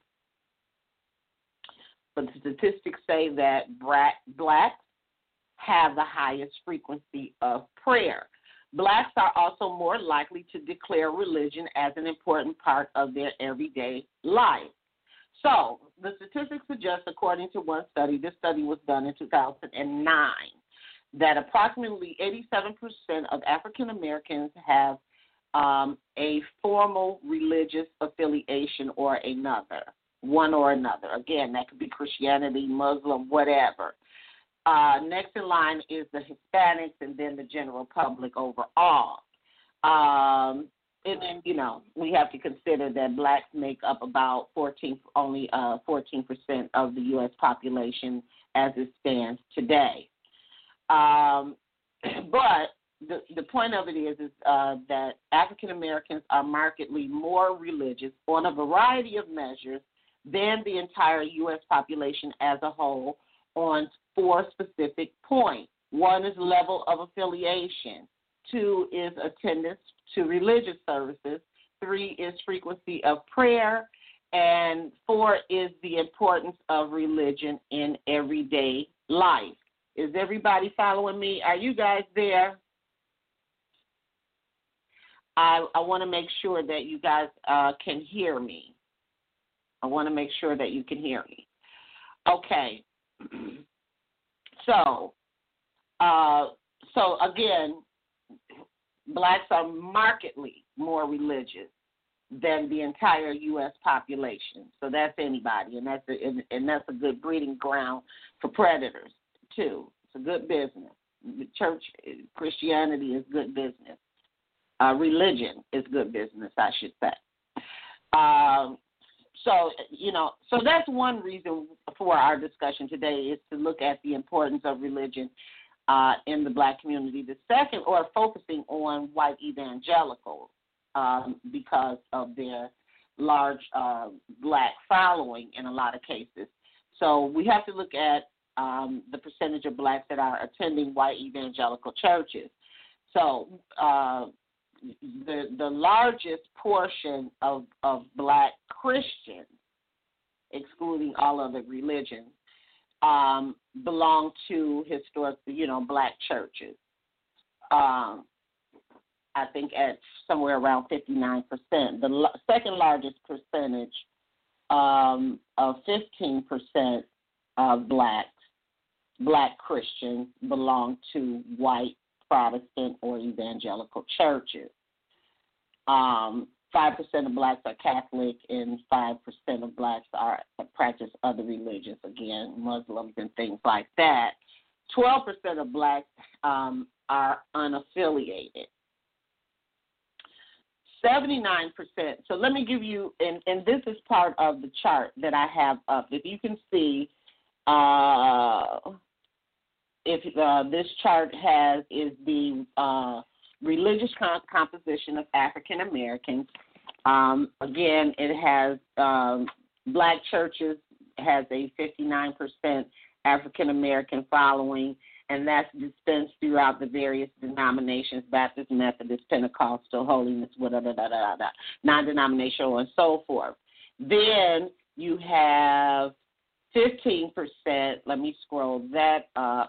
But the statistics say that blacks have the highest frequency of prayer. Blacks are also more likely to declare religion as an important part of their everyday life. So the statistics suggest, according to one study, this study was done in two thousand nine, that approximately eighty-seven percent of African Americans have um, a formal religious affiliation or another. One or another. Again, that could be Christianity, Muslim, whatever. Uh, next in line is the Hispanics and then the general public overall. Um, and, you know, we have to consider that blacks make up about fourteen, only uh, fourteen percent of the U S population as it stands today. Um, but the, the point of it is, is uh, that African Americans are markedly more religious on a variety of measures than the entire U S population as a whole on four specific points. One is level of affiliation. Two is attendance to religious services. Three is frequency of prayer. And four is the importance of religion in everyday life. Is everybody following me? Are you guys there? I, I want to make sure that you guys uh, can hear me. I want to make sure that you can hear me. Okay. So, uh, so again, blacks are markedly more religious than the entire U S population. So that's anybody, and that's a, and, and that's a good breeding ground for predators too. It's a good business. The church, Christianity is good business. Uh, religion is good business, I should say. Um, So, you know, so that's one reason for our discussion today is to look at the importance of religion uh, in the black community. The second, or focusing on white evangelicals um, because of their large uh, black following in a lot of cases. So we have to look at um, the percentage of blacks that are attending white evangelical churches. So uh, the the largest portion of, of black Christians, excluding all other religions, um, belong to historic, you know, black churches. Um, I think at somewhere around fifty-nine percent. The l- second largest percentage um, of fifteen percent of blacks, black Christians, belong to white Protestant or evangelical churches. Um, five percent of blacks are Catholic, and five percent of blacks are practice other religions, again, Muslims and things like that. twelve percent of blacks um, are unaffiliated. seventy-nine percent. So let me give you, and, and this is part of the chart that I have up. If you can see, uh, if uh, this chart has is the uh, religious com- composition of African Americans. Um, again, it has um, black churches has a fifty-nine percent African American following, and that's dispensed throughout the various denominations: Baptist, Methodist, Pentecostal, Holiness, whatever, da, da, da, da, non-denominational, and so forth. Then you have fifteen percent. Let me scroll that up.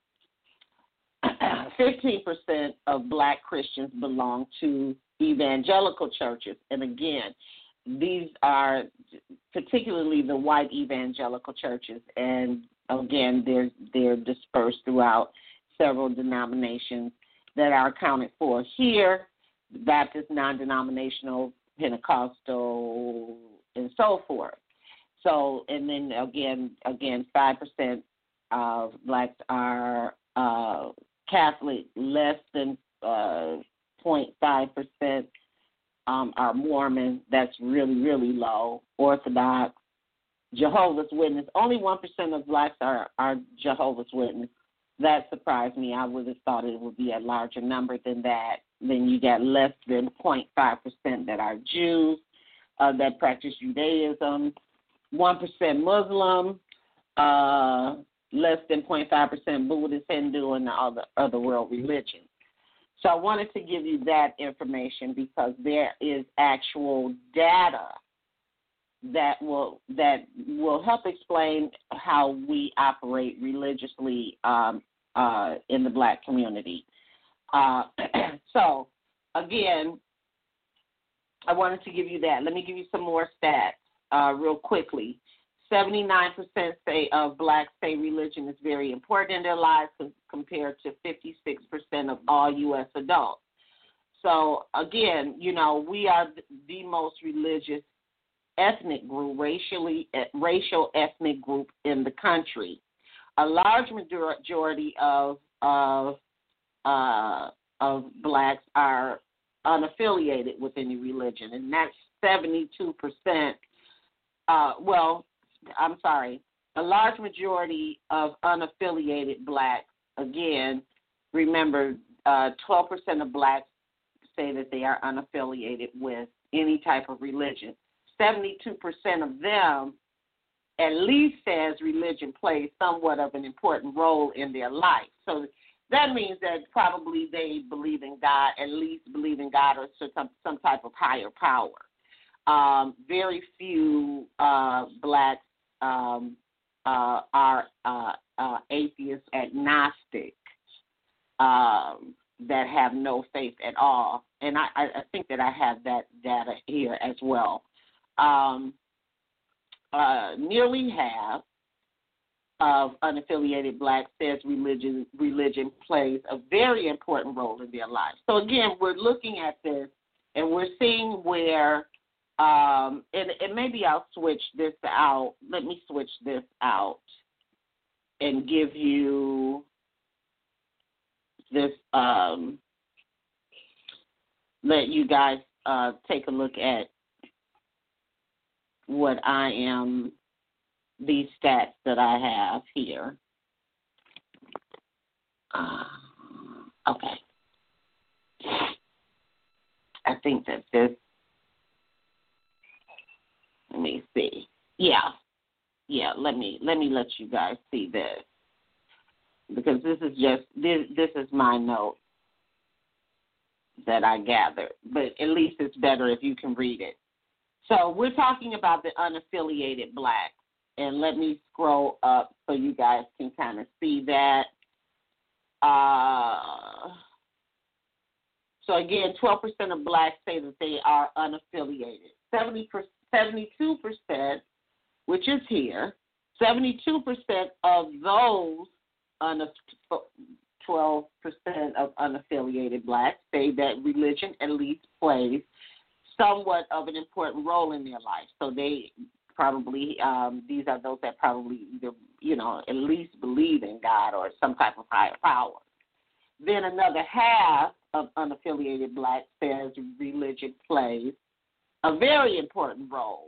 fifteen percent of black Christians belong to evangelical churches. And again, these are particularly the white evangelical churches. And again, they're, they're dispersed throughout several denominations that are accounted for here: Baptist, non-denominational, Pentecostal, and so forth. So, and then again, again, five percent of blacks are uh, Catholic, less than uh, zero point five percent um, are Mormon. That's really, really low. Orthodox, Jehovah's Witness. Only one percent of blacks are, are Jehovah's Witness. That surprised me. I would have thought it would be a larger number than that. Then you got less than zero point five percent that are Jews, uh, that practice Judaism, one percent Muslim, uh, less than zero point five percent Buddhist, Hindu, and the other, other world religions. So I wanted to give you that information because there is actual data that will that will help explain how we operate religiously um, uh, in the black community. Uh, so, again, I wanted to give you that. Let me give you some more stats uh, real quickly. seventy-nine percent say of blacks say religion is very important in their lives compared to fifty-six percent of all U S adults. So, again, you know, we are the most religious ethnic group, racially, racial ethnic group in the country. A large majority of of uh, of blacks are unaffiliated with any religion, and that's seventy-two percent. Uh, well, I'm sorry, a large majority of unaffiliated blacks, again, remember, uh, twelve percent of blacks say that they are unaffiliated with any type of religion. seventy-two percent of them at least says religion plays somewhat of an important role in their life. So that means that probably they believe in God, at least believe in God or some, some type of higher power. Um, very few uh, blacks um, uh, are uh, uh, atheists, agnostic, um, that have no faith at all. And I, I think that I have that data here as well. Um, uh, nearly half of unaffiliated blacks says religion religion plays a very important role in their lives. So again, we're looking at this and we're seeing where, um, and, and maybe I'll switch this out. Let me switch this out and give you this, um, let you guys uh, take a look at what I am, these stats that I have here. Uh, okay. I think that this, let me see. Yeah. yeah, let me let me let you guys see this, because this is just this this is my note that I gathered, but at least it's better if you can read it. So we're talking about the unaffiliated blacks, and let me scroll up so you guys can kind of see that. Uh, so again, twelve percent of blacks say that they are unaffiliated. seventy percent, seventy-two percent, which is here, seventy-two percent of those unaffiliated, twelve percent of unaffiliated blacks say that religion at least plays somewhat of an important role in their life. So they probably, um, these are those that probably either, you know, at least believe in God or some type of higher power. Then another half of unaffiliated blacks says religion plays a very important role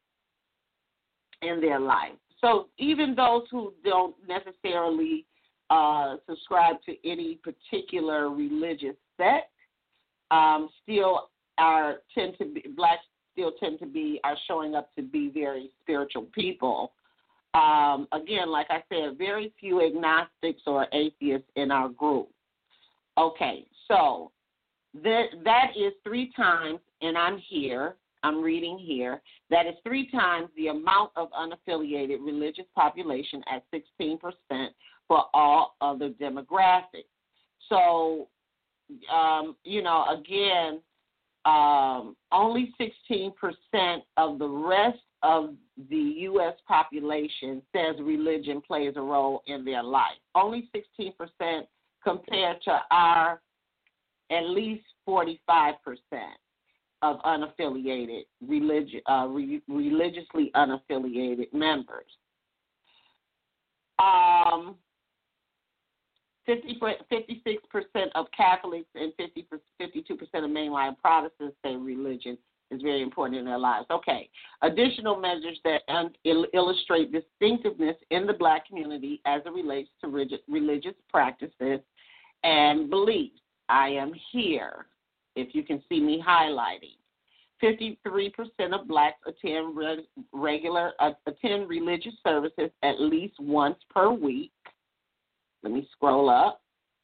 in their life. So even those who don't necessarily Uh, subscribe to any particular religious sect, um, still are tend to be blacks still tend to be are showing up to be very spiritual people. Um, again, like I said, very few agnostics or atheists in our group. Okay, so that that is three times, and I'm here. I'm reading here. That is three times the amount of unaffiliated religious population at sixteen percent for all other demographics. So, um, you know, again, um, only sixteen percent of the rest of the U S population says religion plays a role in their life. Only sixteen percent compared to our at least forty-five percent of unaffiliated, religi- uh, re- religiously unaffiliated members. Um, fifty, fifty-six percent of Catholics and fifty, fifty-two percent of mainline Protestants say religion is very important in their lives. Okay. Additional measures that un- il- illustrate distinctiveness in the black community as it relates to rigid, religious practices and beliefs. I am here, if you can see me highlighting. fifty-three percent of blacks attend re- regular uh, attend religious services at least once per week. Let me scroll up.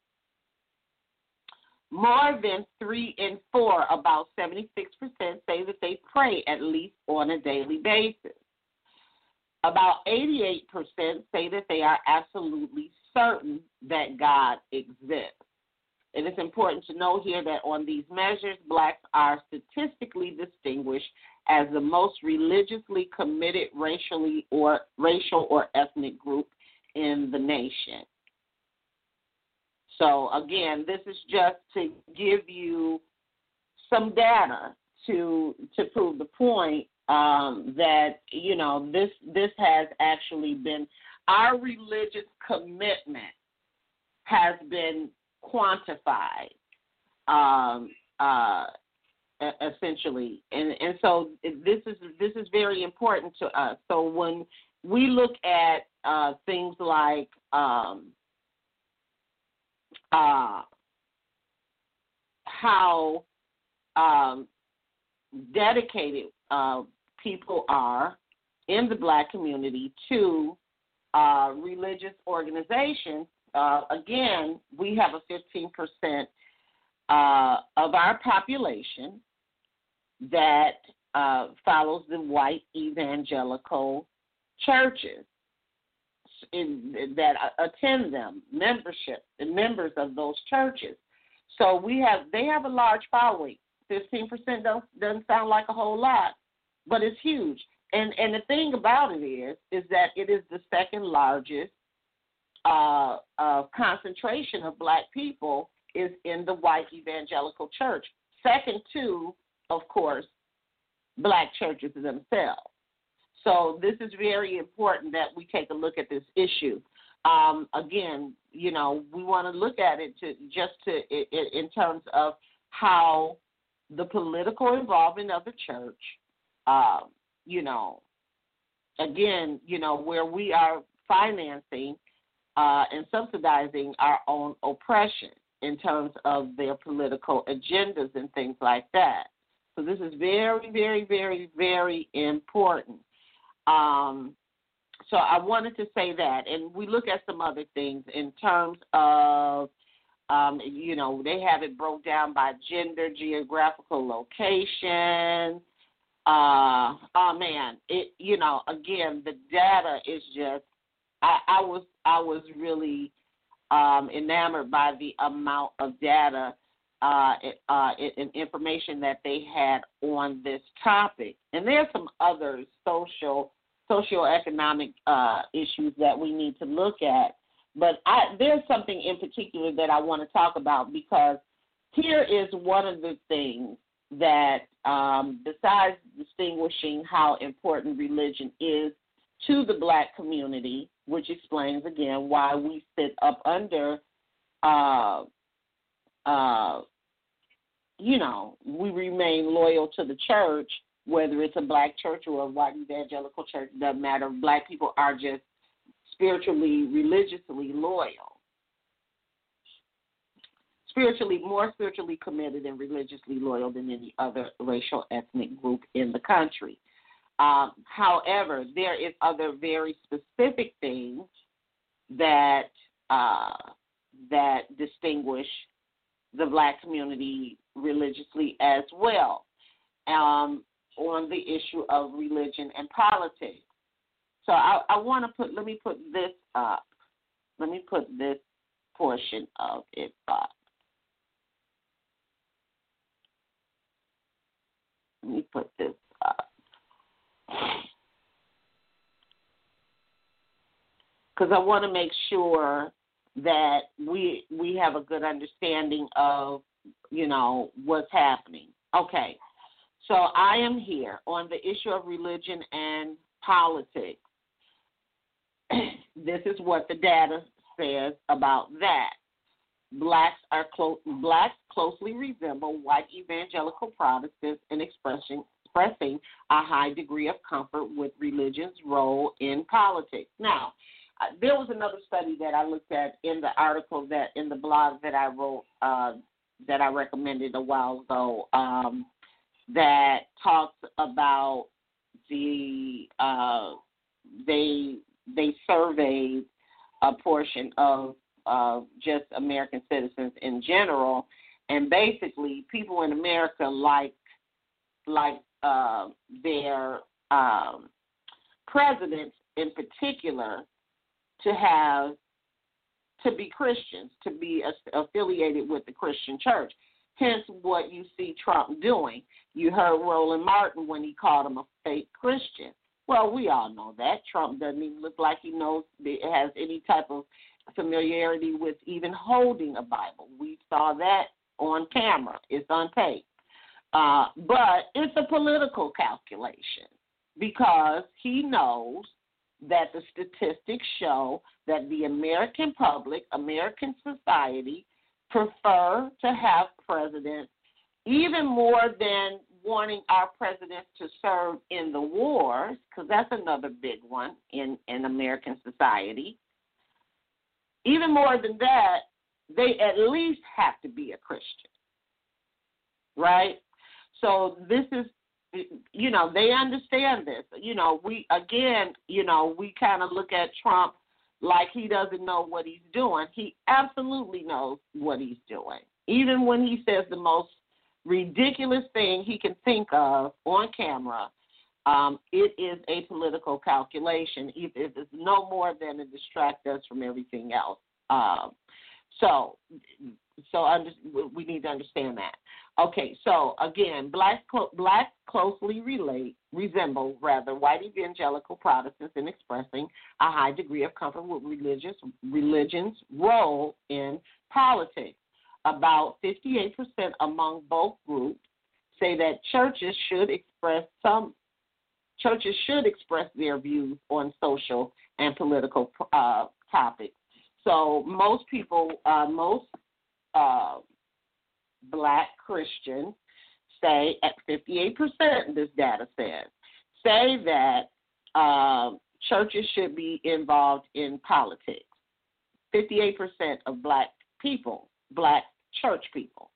More than three in four, about seventy-six percent, say that they pray at least on a daily basis. About eighty-eight percent say that they are absolutely certain that God exists. It is important to note here that on these measures, blacks are statistically distinguished as the most religiously committed racially or racial or ethnic group in the nation. So again, this is just to give you some data to to prove the point um, that you know this this has actually been our religious commitment has been quantified, um, uh, essentially, and and so this is this is very important to us. So when we look at uh, things like um, uh, how um, dedicated uh, people are in the black community to uh, religious organizations. Uh, again, we have a fifteen percent uh, of our population that uh, follows the white evangelical churches in, that attend them, membership, and members of those churches. So we have, they have a large following. fifteen percent don't, doesn't sound like a whole lot, but it's huge. And and the thing about it is, is that it is the second largest Uh, uh, concentration of black people is in the white evangelical church. Second to, of course, black churches themselves. So this is very important that we take a look at this issue. Um, again, you know, we want to look at it to just to in, in terms of how the political involvement of the church, uh, you know, again, you know, where we are financing Uh, and subsidizing our own oppression in terms of their political agendas and things like that. So this is very, very, very, very important. Um, so I wanted to say that, and we look at some other things in terms of, um, you know, they have it broke down by gender, geographical location. Uh, oh man, it, you know, again, the data is just, I, I was, I was really um, enamored by the amount of data uh, uh, and information that they had on this topic. And there's some other social, socioeconomic uh, issues that we need to look at. But I, there's something in particular that I want to talk about, because here is one of the things that, um, besides distinguishing how important religion is to the black community, which explains, again, why we sit up under, uh, uh, you know, we remain loyal to the church, whether it's a black church or a white evangelical church, it doesn't matter. Black people are just spiritually, religiously loyal. Spiritually, more spiritually committed and religiously loyal than any other racial ethnic group in the country. Um, however, there is other very specific things that uh, that distinguish the black community religiously as well, um, on the issue of religion and politics. So I, I want to put, let me put this up. Let me put this portion of it up. Let me put this up. Because I want to make sure that we we have a good understanding of, you know, what's happening. Okay, so I am here on the issue of religion and politics. This is what the data says about that. Blacks are clo- blacks closely resemble white evangelical Protestants in expressing expressing a high degree of comfort with religion's role in politics. Now, uh, there was another study that I looked at in the article that in the blog that I wrote uh, that I recommended a while ago um, that talks about the uh, they they surveyed a portion of uh, just American citizens in general, and basically people in America like like uh, their um, presidents in particular to have to be Christians, to be affiliated with the Christian church. Hence what you see Trump doing. You heard Roland Martin when he called him a fake Christian. Well, we all know that. Trump doesn't even look like he knows, has any type of familiarity with even holding a Bible. We saw that on camera. It's on tape. Uh, but it's a political calculation because he knows that the statistics show that the American public, American society, prefer to have presidents even more than wanting our presidents to serve in the wars, because that's another big one in, in American society. Even more than that, they at least have to be a Christian, right? So this is, you know, they understand this. You know, we, again, you know, we kind of look at Trump like he doesn't know what he's doing. He absolutely knows what he's doing. Even when he says the most ridiculous thing he can think of on camera, um, it is a political calculation. If it's no more than to distract us from everything else. Um, so, so under, we need to understand that. Okay, so again, blacks black closely relate, resemble rather white evangelical Protestants in expressing a high degree of comfort with religious religion's role in politics. About fifty-eight percent among both groups say that churches should express some churches should express their views on social and political uh, topics. So most people, uh, most uh, black Christians say at fifty-eight percent, this data says, say that uh, churches should be involved in politics. fifty-eight percent of black people, black church people.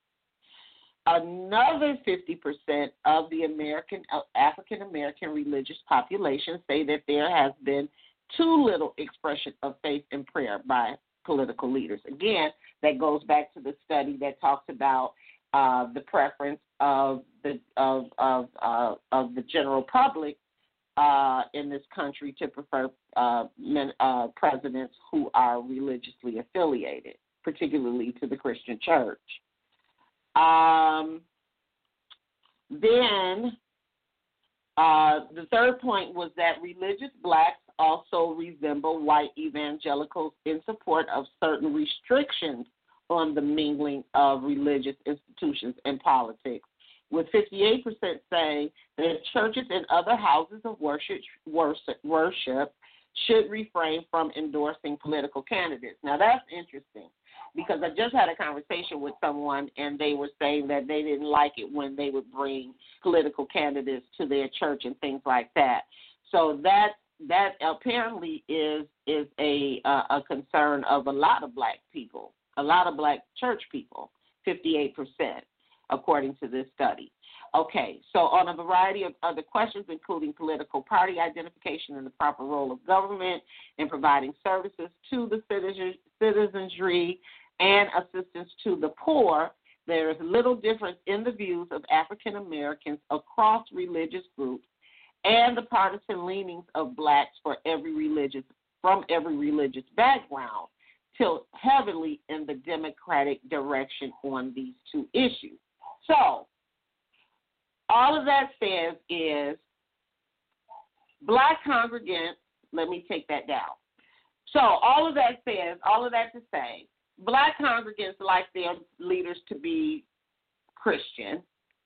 Another fifty percent of the American, uh, African American religious population say that there has been too little expression of faith and prayer by political leaders. Again, that goes back to the study that talks about uh, the preference of the of of uh, of the general public uh, in this country to prefer uh, men, uh, presidents who are religiously affiliated, particularly to the Christian church. Um, then uh, the third point was that religious blacks also resemble white evangelicals in support of certain restrictions on the mingling of religious institutions and politics, with fifty-eight percent saying that churches and other houses of worship, worship, worship should refrain from endorsing political candidates. Now, that's interesting because I just had a conversation with someone, and they were saying that they didn't like it when they would bring political candidates to their church and things like that. So that that apparently is is a uh, a concern of a lot of black people, a lot of black church people, fifty-eight percent, according to this study. Okay, so on a variety of other questions, including political party identification and the proper role of government in providing services to the citizenry and assistance to the poor, there is little difference in the views of African Americans across religious groups and the partisan leanings of blacks for every religious from every religious background tilt heavily in the Democratic direction on these two issues. So, all of that says is black congregants, let me take that down. So, all of that says, all of that to say, black congregants like their leaders to be Christian.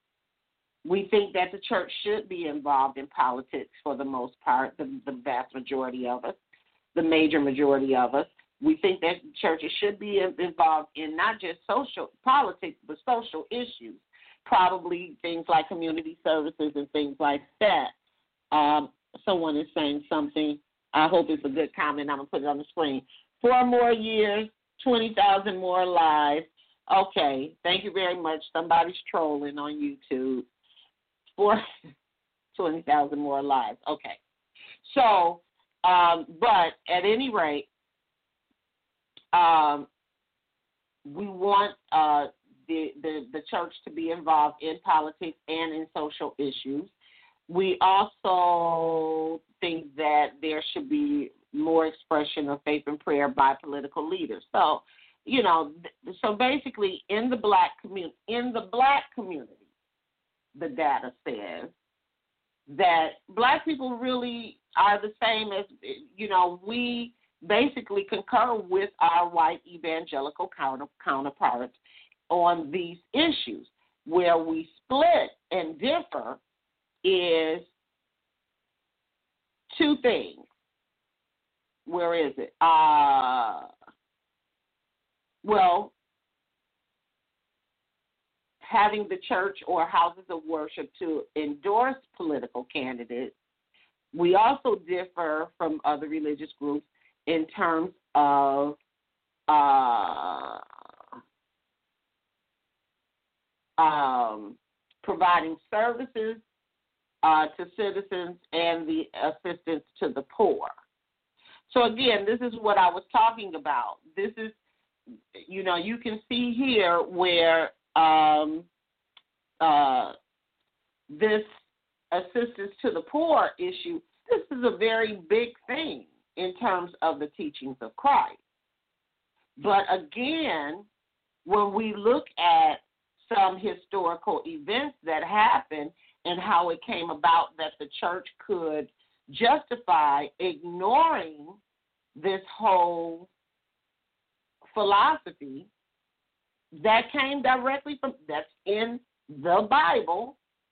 We think that the church should be involved in politics for the most part, the, the vast majority of us, the major majority of us. We think that churches should be involved in not just social politics, but social issues, probably things like community services and things like that. Um, someone is saying something. I hope it's a good comment. I'm going to put it on the screen. Four more years, twenty thousand more lives. Okay, thank you very much. Somebody's trolling on YouTube. For twenty thousand more lives. Okay. So, um, but at any rate, um, we want uh, the, the, the church to be involved in politics and in social issues. We also think that there should be more expression of faith and prayer by political leaders. So, you know, so basically in the black community, in the black community, the data says that black people really are the same as, you know, we basically concur with our white evangelical counter, counterparts on these issues. Where we split and differ is two things. Where is it? Uh, well, having the church or houses of worship to endorse political candidates. We also differ from other religious groups in terms of uh, um, providing services uh, to citizens and the assistance to the poor. So, again, this is what I was talking about. This is, you know, you can see here where Um, uh, this assistance to the poor issue, this is a very big thing in terms of the teachings of Christ. But again, when we look at some historical events that happened and how it came about that the church could justify ignoring this whole philosophy, that came directly from, that's in the Bible,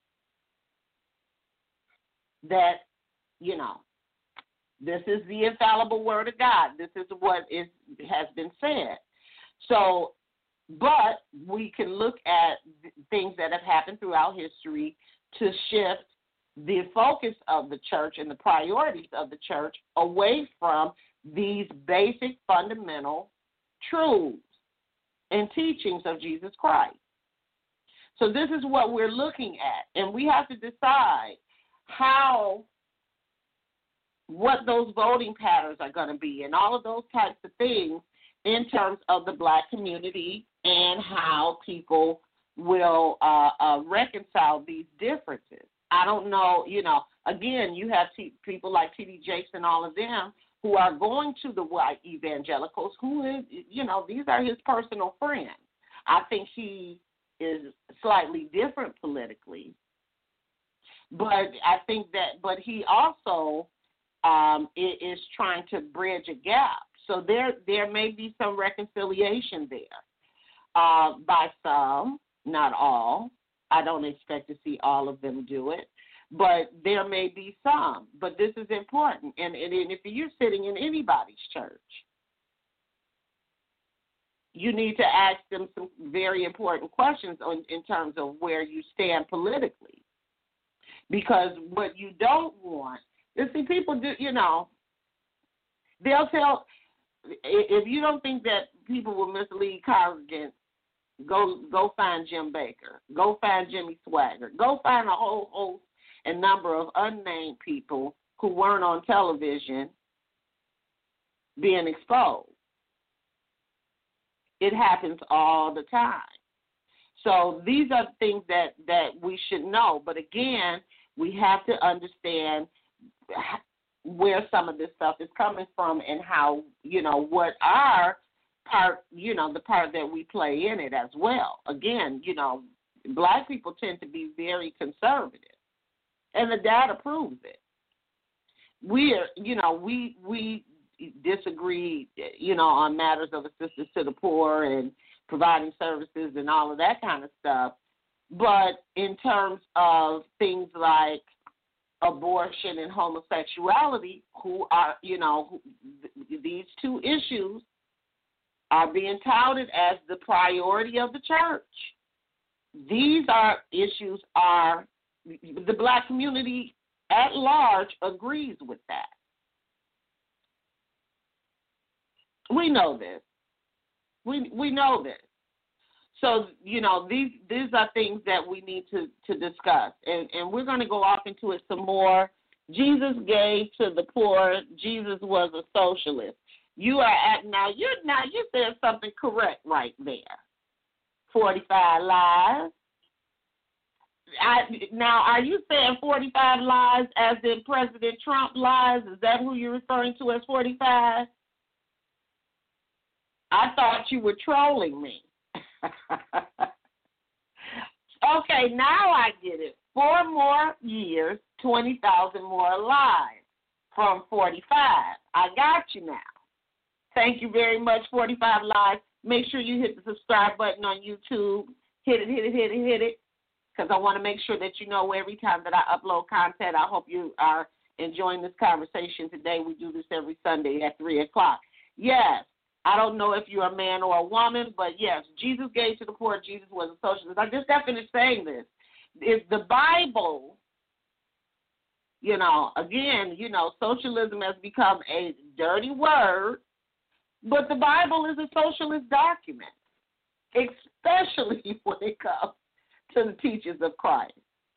that, you know, this is the infallible word of God. This is what is has been said. So, but we can look at things that have happened throughout history to shift the focus of the church and the priorities of the church away from these basic fundamental truths and teachings of Jesus Christ. So this is what we're looking at, and we have to decide how what those voting patterns are going to be and all of those types of things in terms of the black community and how people will uh, uh, reconcile these differences. I don't know, you know, again, you have t- people like T D Jakes and all of them who are going to the white evangelicals who is, you know, these are his personal friends. I think he is slightly different politically, but I think that, but he also um, is trying to bridge a gap. So there, there may be some reconciliation there uh, by some, not all. I don't expect to see all of them do it, but there may be some. But this is important, and, and, and if you're sitting in anybody's church, you need to ask them some very important questions on, in terms of where you stand politically. Because what you don't want, you see, people do, you know, they'll tell, if you don't think that people will mislead congregants, go go find Jim Baker, go find Jimmy Swagger, go find a whole host and number of unnamed people who weren't on television being exposed. It happens all the time. So these are things that, that we should know. But again, we have to understand where some of this stuff is coming from and how, you know, what our part, you know, the part that we play in it as well. Again, you know, black people tend to be very conservative, and the data proves it. We are, you know, we we disagree, you know, on matters of assistance to the poor and providing services and all of that kind of stuff. But in terms of things like abortion and homosexuality, who are, you know, who, these two issues are being touted as the priority of the church. These are issues are, the black community at large agrees with that. We know this. We we know this. So, you know, these these are things that we need to, to discuss. And, and we're going to go off into it some more. Jesus gave to the poor. Jesus was a socialist. You are at now. You now you said something correct right there. Forty-five lies. I, now, are you saying forty-five lies as in President Trump lies? Is that who you're referring to as forty-five? I thought you were trolling me. Okay, now I get it. Four more years, twenty thousand more lies from forty-five. I got you now. Thank you very much, forty-five Live. Make sure you hit the subscribe button on YouTube. Hit it, hit it, hit it, hit it, because I want to make sure that you know every time that I upload content. I hope you are enjoying this conversation today. We do this every Sunday at three o'clock. Yes, I don't know if you're a man or a woman, but yes, Jesus gave to the poor. Jesus was a socialist. I just got finished saying this. If the Bible, you know, again, you know, socialism has become a dirty word, but the Bible is a socialist document, especially when it comes to the teachings of Christ.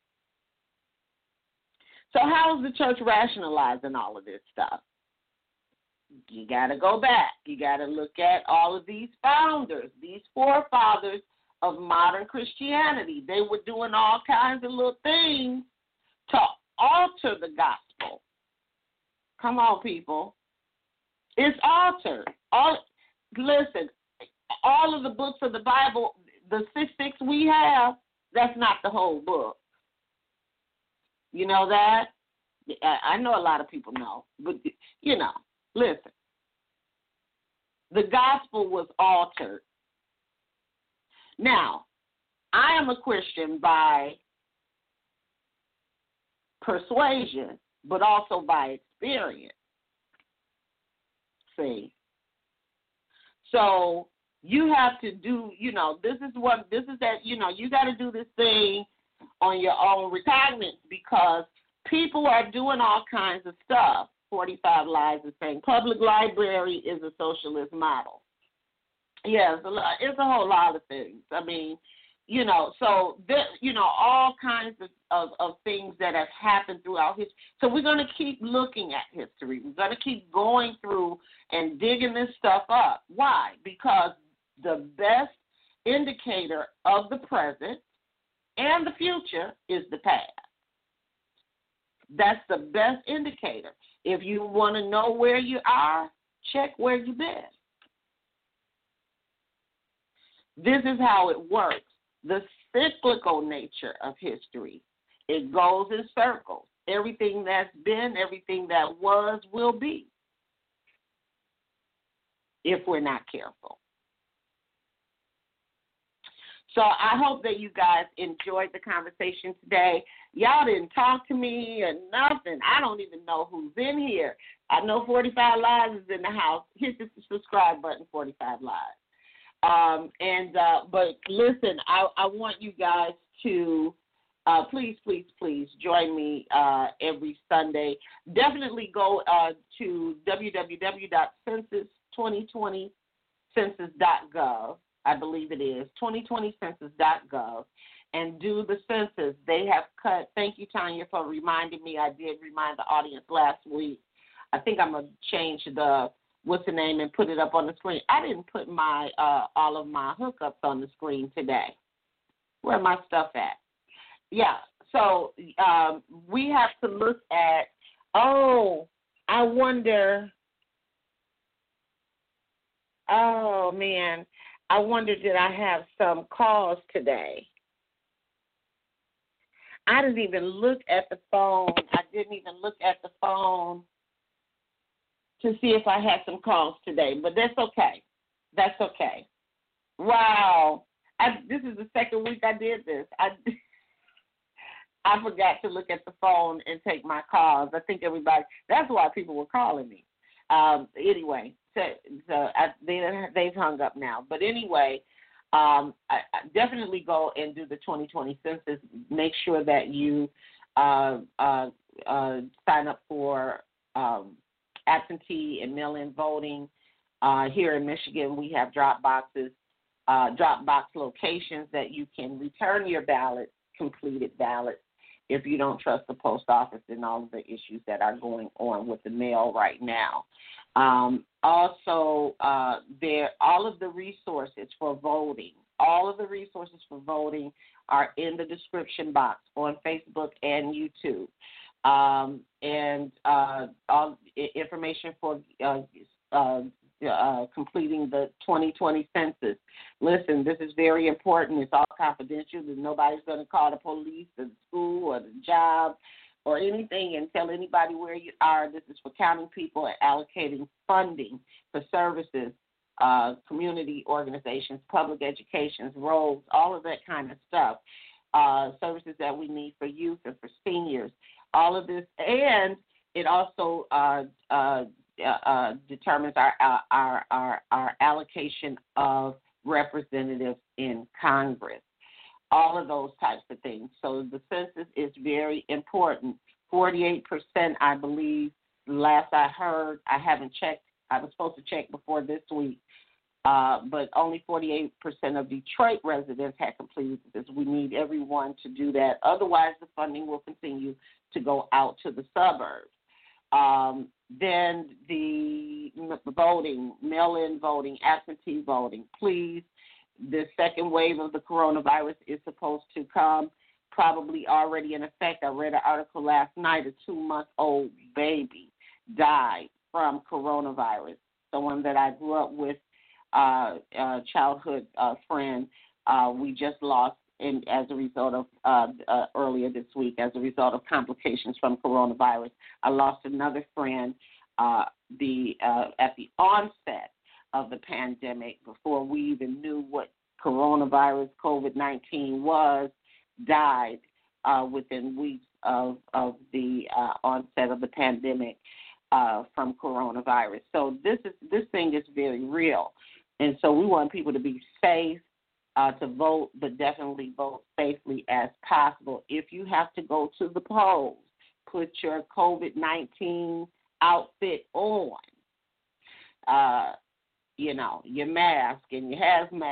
So how is the church rationalizing all of this stuff? You got to go back. You got to look at all of these founders, these forefathers of modern Christianity. They were doing all kinds of little things to alter the gospel. Come on, people. It's altered. All, listen, all of the books of the Bible, the six six we have, that's not the whole book. You know that? I know a lot of people know, but, you know, listen. The gospel was altered. Now, I am a Christian by persuasion, but also by experience. See? So you have to do, you know, this is what, this is that, you know, you got to do this thing on your own recognizance because people are doing all kinds of stuff. forty-five Lies is saying public library is a socialist model. Yes, yeah, it's, it's a whole lot of things. I mean, you know, so, the, you know, all kinds of, of, of things that have happened throughout history. So we're going to keep looking at history. We're going to keep going through and digging this stuff up. Why? Because the best indicator of the present and the future is the past. That's the best indicator. If you want to know where you are, check where you've been. This is how it works. The cyclical nature of history. It goes in circles. Everything that's been, everything that was, will be, if we're not careful. So I hope that you guys enjoyed the conversation today. Y'all didn't talk to me or nothing. I don't even know who's in here. I know forty-five Live is in the house. Hit the subscribe button, forty-five Live. Um, and uh, but listen, I, I want you guys to uh, please, please, please join me uh, every Sunday. Definitely go uh, to w w w dot census twenty twenty census dot gov. I believe it is twenty twenty census dot gov, and do the census. They have cut. Thank you, Tanya, for reminding me. I did remind the audience last week. I think I'm gonna change the. What's the name, and put it up on the screen. I didn't put my uh, all of my hookups on the screen today. Where my stuff at? Yeah, so um, we have to look at, oh, I wonder, oh, man, I wonder did I have some calls today? I didn't even look at the phone. I didn't even look at the phone to see if I had some calls today, but that's okay. That's okay. Wow. I, this is the second week I did this. I, I forgot to look at the phone and take my calls. I think everybody, that's why people were calling me. Um, anyway, so, so I, they, they've hung up now. But anyway, um, I, I definitely go and do the twenty twenty census. Make sure that you uh, uh, uh, sign up for um, absentee and mail-in voting. Uh, here in Michigan, we have drop boxes, uh, drop box locations that you can return your ballot, completed ballots, if you don't trust the post office and all of the issues that are going on with the mail right now. Um, also, uh, there all of the resources for voting, all of the resources for voting are in the description box on Facebook and YouTube. Um, and uh, all information for uh, uh, uh, completing the twenty twenty census. Listen, this is very important. It's all confidential. Nobody's going to call the police, the school, or the job, or anything and tell anybody where you are. This is for counting people and allocating funding for services, uh, community organizations, public educations, roads, all of that kind of stuff, uh, services that we need for youth and for seniors. All of this, and it also uh, uh, uh, determines our, our our our allocation of representatives in Congress. All of those types of things. So the census is very important. Forty-eight percent, I believe. Last I heard, I haven't checked. I was supposed to check before this week, uh, but only forty-eight percent of Detroit residents had completed this. We need everyone to do that. Otherwise, the funding will continue to go out to the suburbs. Um, then the voting, mail-in voting, absentee voting. Please, the second wave of the coronavirus is supposed to come, probably already in effect. I read an article last night, a two-month-old baby died from coronavirus. Someone that I grew up with, uh, a childhood uh, friend, uh, we just lost in, as a result of uh, uh, earlier this week, as a result of complications from coronavirus. I lost another friend uh, the uh, at the onset of the pandemic, before we even knew what coronavirus, COVID nineteen was, died uh, within weeks of, of the uh, onset of the pandemic uh, from coronavirus. So this is this thing is very real. And so we want people to be safe, uh, to vote, but definitely vote safely as possible. If you have to go to the polls, put your COVID nineteen outfit on, uh, you know, your mask and your hazmat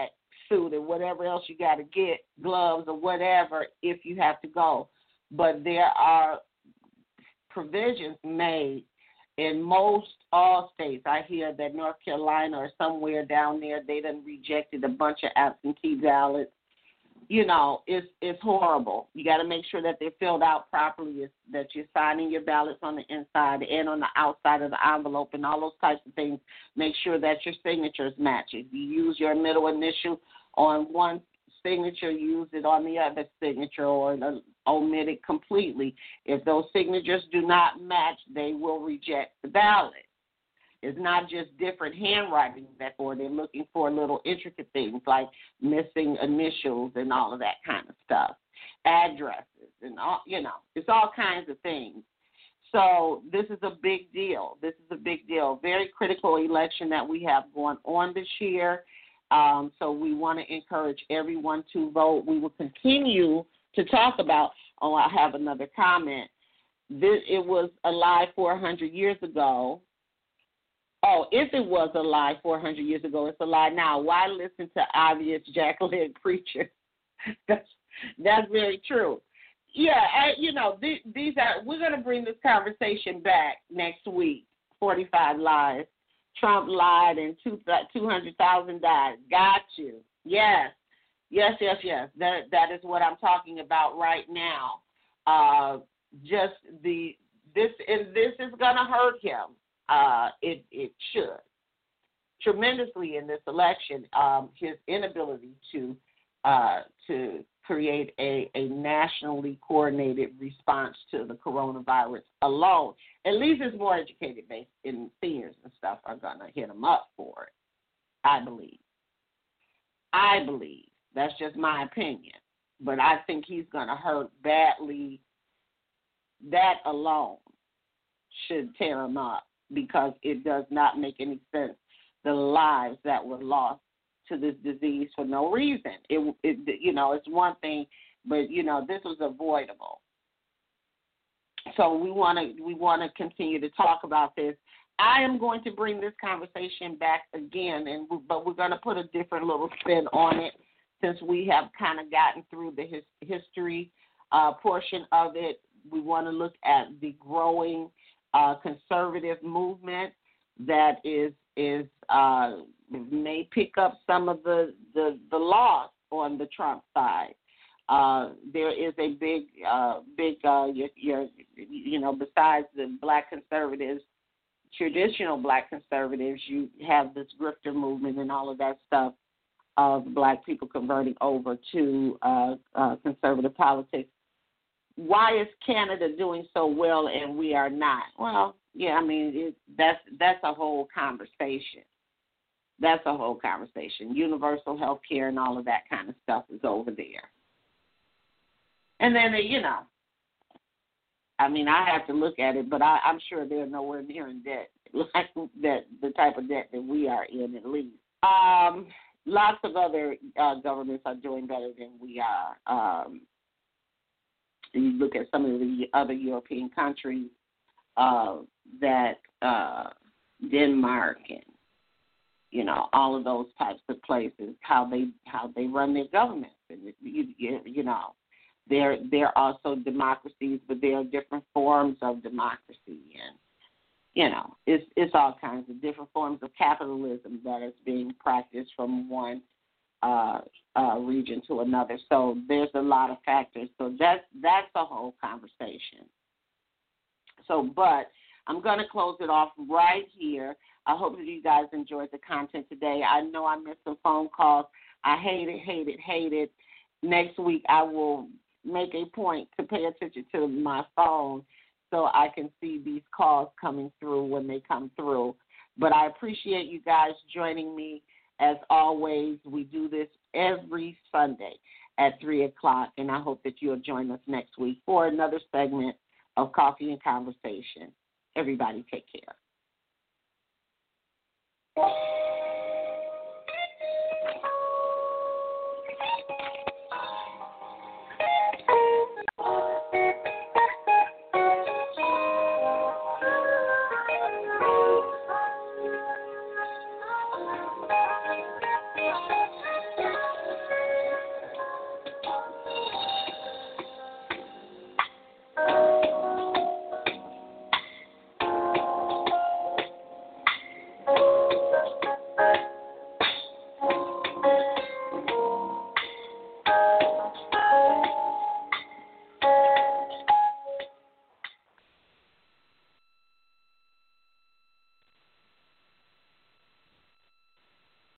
suit and whatever else you got to get, gloves or whatever, if you have to go. But there are provisions made in most all states. I hear that North Carolina or somewhere down there, they done rejected a bunch of absentee ballots. You know, it's it's horrible. You got to make sure that they're filled out properly, is that you're signing your ballots on the inside and on the outside of the envelope and all those types of things. Make sure that your signatures match. If you use your middle initial on one signature, use it on the other signature, or omit it completely. If those signatures do not match, they will reject the ballot. It's not just different handwriting that, or they're looking for little intricate things like missing initials and all of that kind of stuff, addresses and all, you know, it's all kinds of things. So this is a big deal. This is a big deal. Very critical election that we have going on this year. Um, so we want to encourage everyone to vote. We will continue to talk about, oh, I have another comment. This, it was a lie four hundred years ago. Oh, if it was a lie four hundred years ago, it's a lie now. Why listen to obvious Jacqueline preachers? that's, that's very true. Yeah, I, you know, these, these are, we're going to bring this conversation back next week, forty-five lies. Trump lied and two hundred thousand died. Got you. Yes, yes, yes, yes. That That is what I'm talking about right now. Uh, just the, this, and this is going to hurt him. Uh, it, it should tremendously in this election. Um, his inability to uh, to create a, a nationally coordinated response to the coronavirus alone. At least his more educated base in seniors and stuff are gonna hit him up for it. I believe. I believe that's just my opinion, but I think he's gonna hurt badly. That alone should tear him up, because it does not make any sense, the lives that were lost to this disease for no reason. It, it, you know, it's one thing, but, you know, this was avoidable. So we want to we want to continue to talk about this. I am going to bring this conversation back again, and but we're going to put a different little spin on it, since we have kind of gotten through the his, history uh, portion of it. We want to look at the growing Uh, conservative movement that is is uh, may pick up some of the, the, the loss on the Trump side. Uh, there is a big uh, big uh, your, your, you know, besides the black conservatives, traditional black conservatives, you have this grifter movement and all of that stuff of black people converting over to uh, uh, conservative politics. Why is Canada doing so well and we are not? Well, yeah, I mean, it, that's that's a whole conversation. That's a whole conversation. Universal health care and all of that kind of stuff is over there. And then, you know, I mean, I have to look at it, but I, I'm sure they're nowhere near in debt, like that the type of debt that we are in, at least. Um, lots of other uh, governments are doing better than we are. Um, You look at some of the other European countries, uh, that uh, Denmark and, you know, all of those types of places, how they how they run their governments, and you, you, you know, they're they're also democracies, but there are different forms of democracy, and you know, it's it's all kinds of different forms of capitalism that is being practiced from one Uh, uh, region to another. So there's a lot of factors. So that's that's a whole conversation. So, but I'm going to close it off right here. I hope that you guys enjoyed the content today. I know I missed some phone calls. I hate it, hate it, hate it. Next week I will make a point to pay attention to my phone so I can see these calls coming through when they come through. But I appreciate you guys joining me. As always, we do this every Sunday at three o'clock, and I hope that you'll join us next week for another segment of Coffee and Conversation. Everybody take care.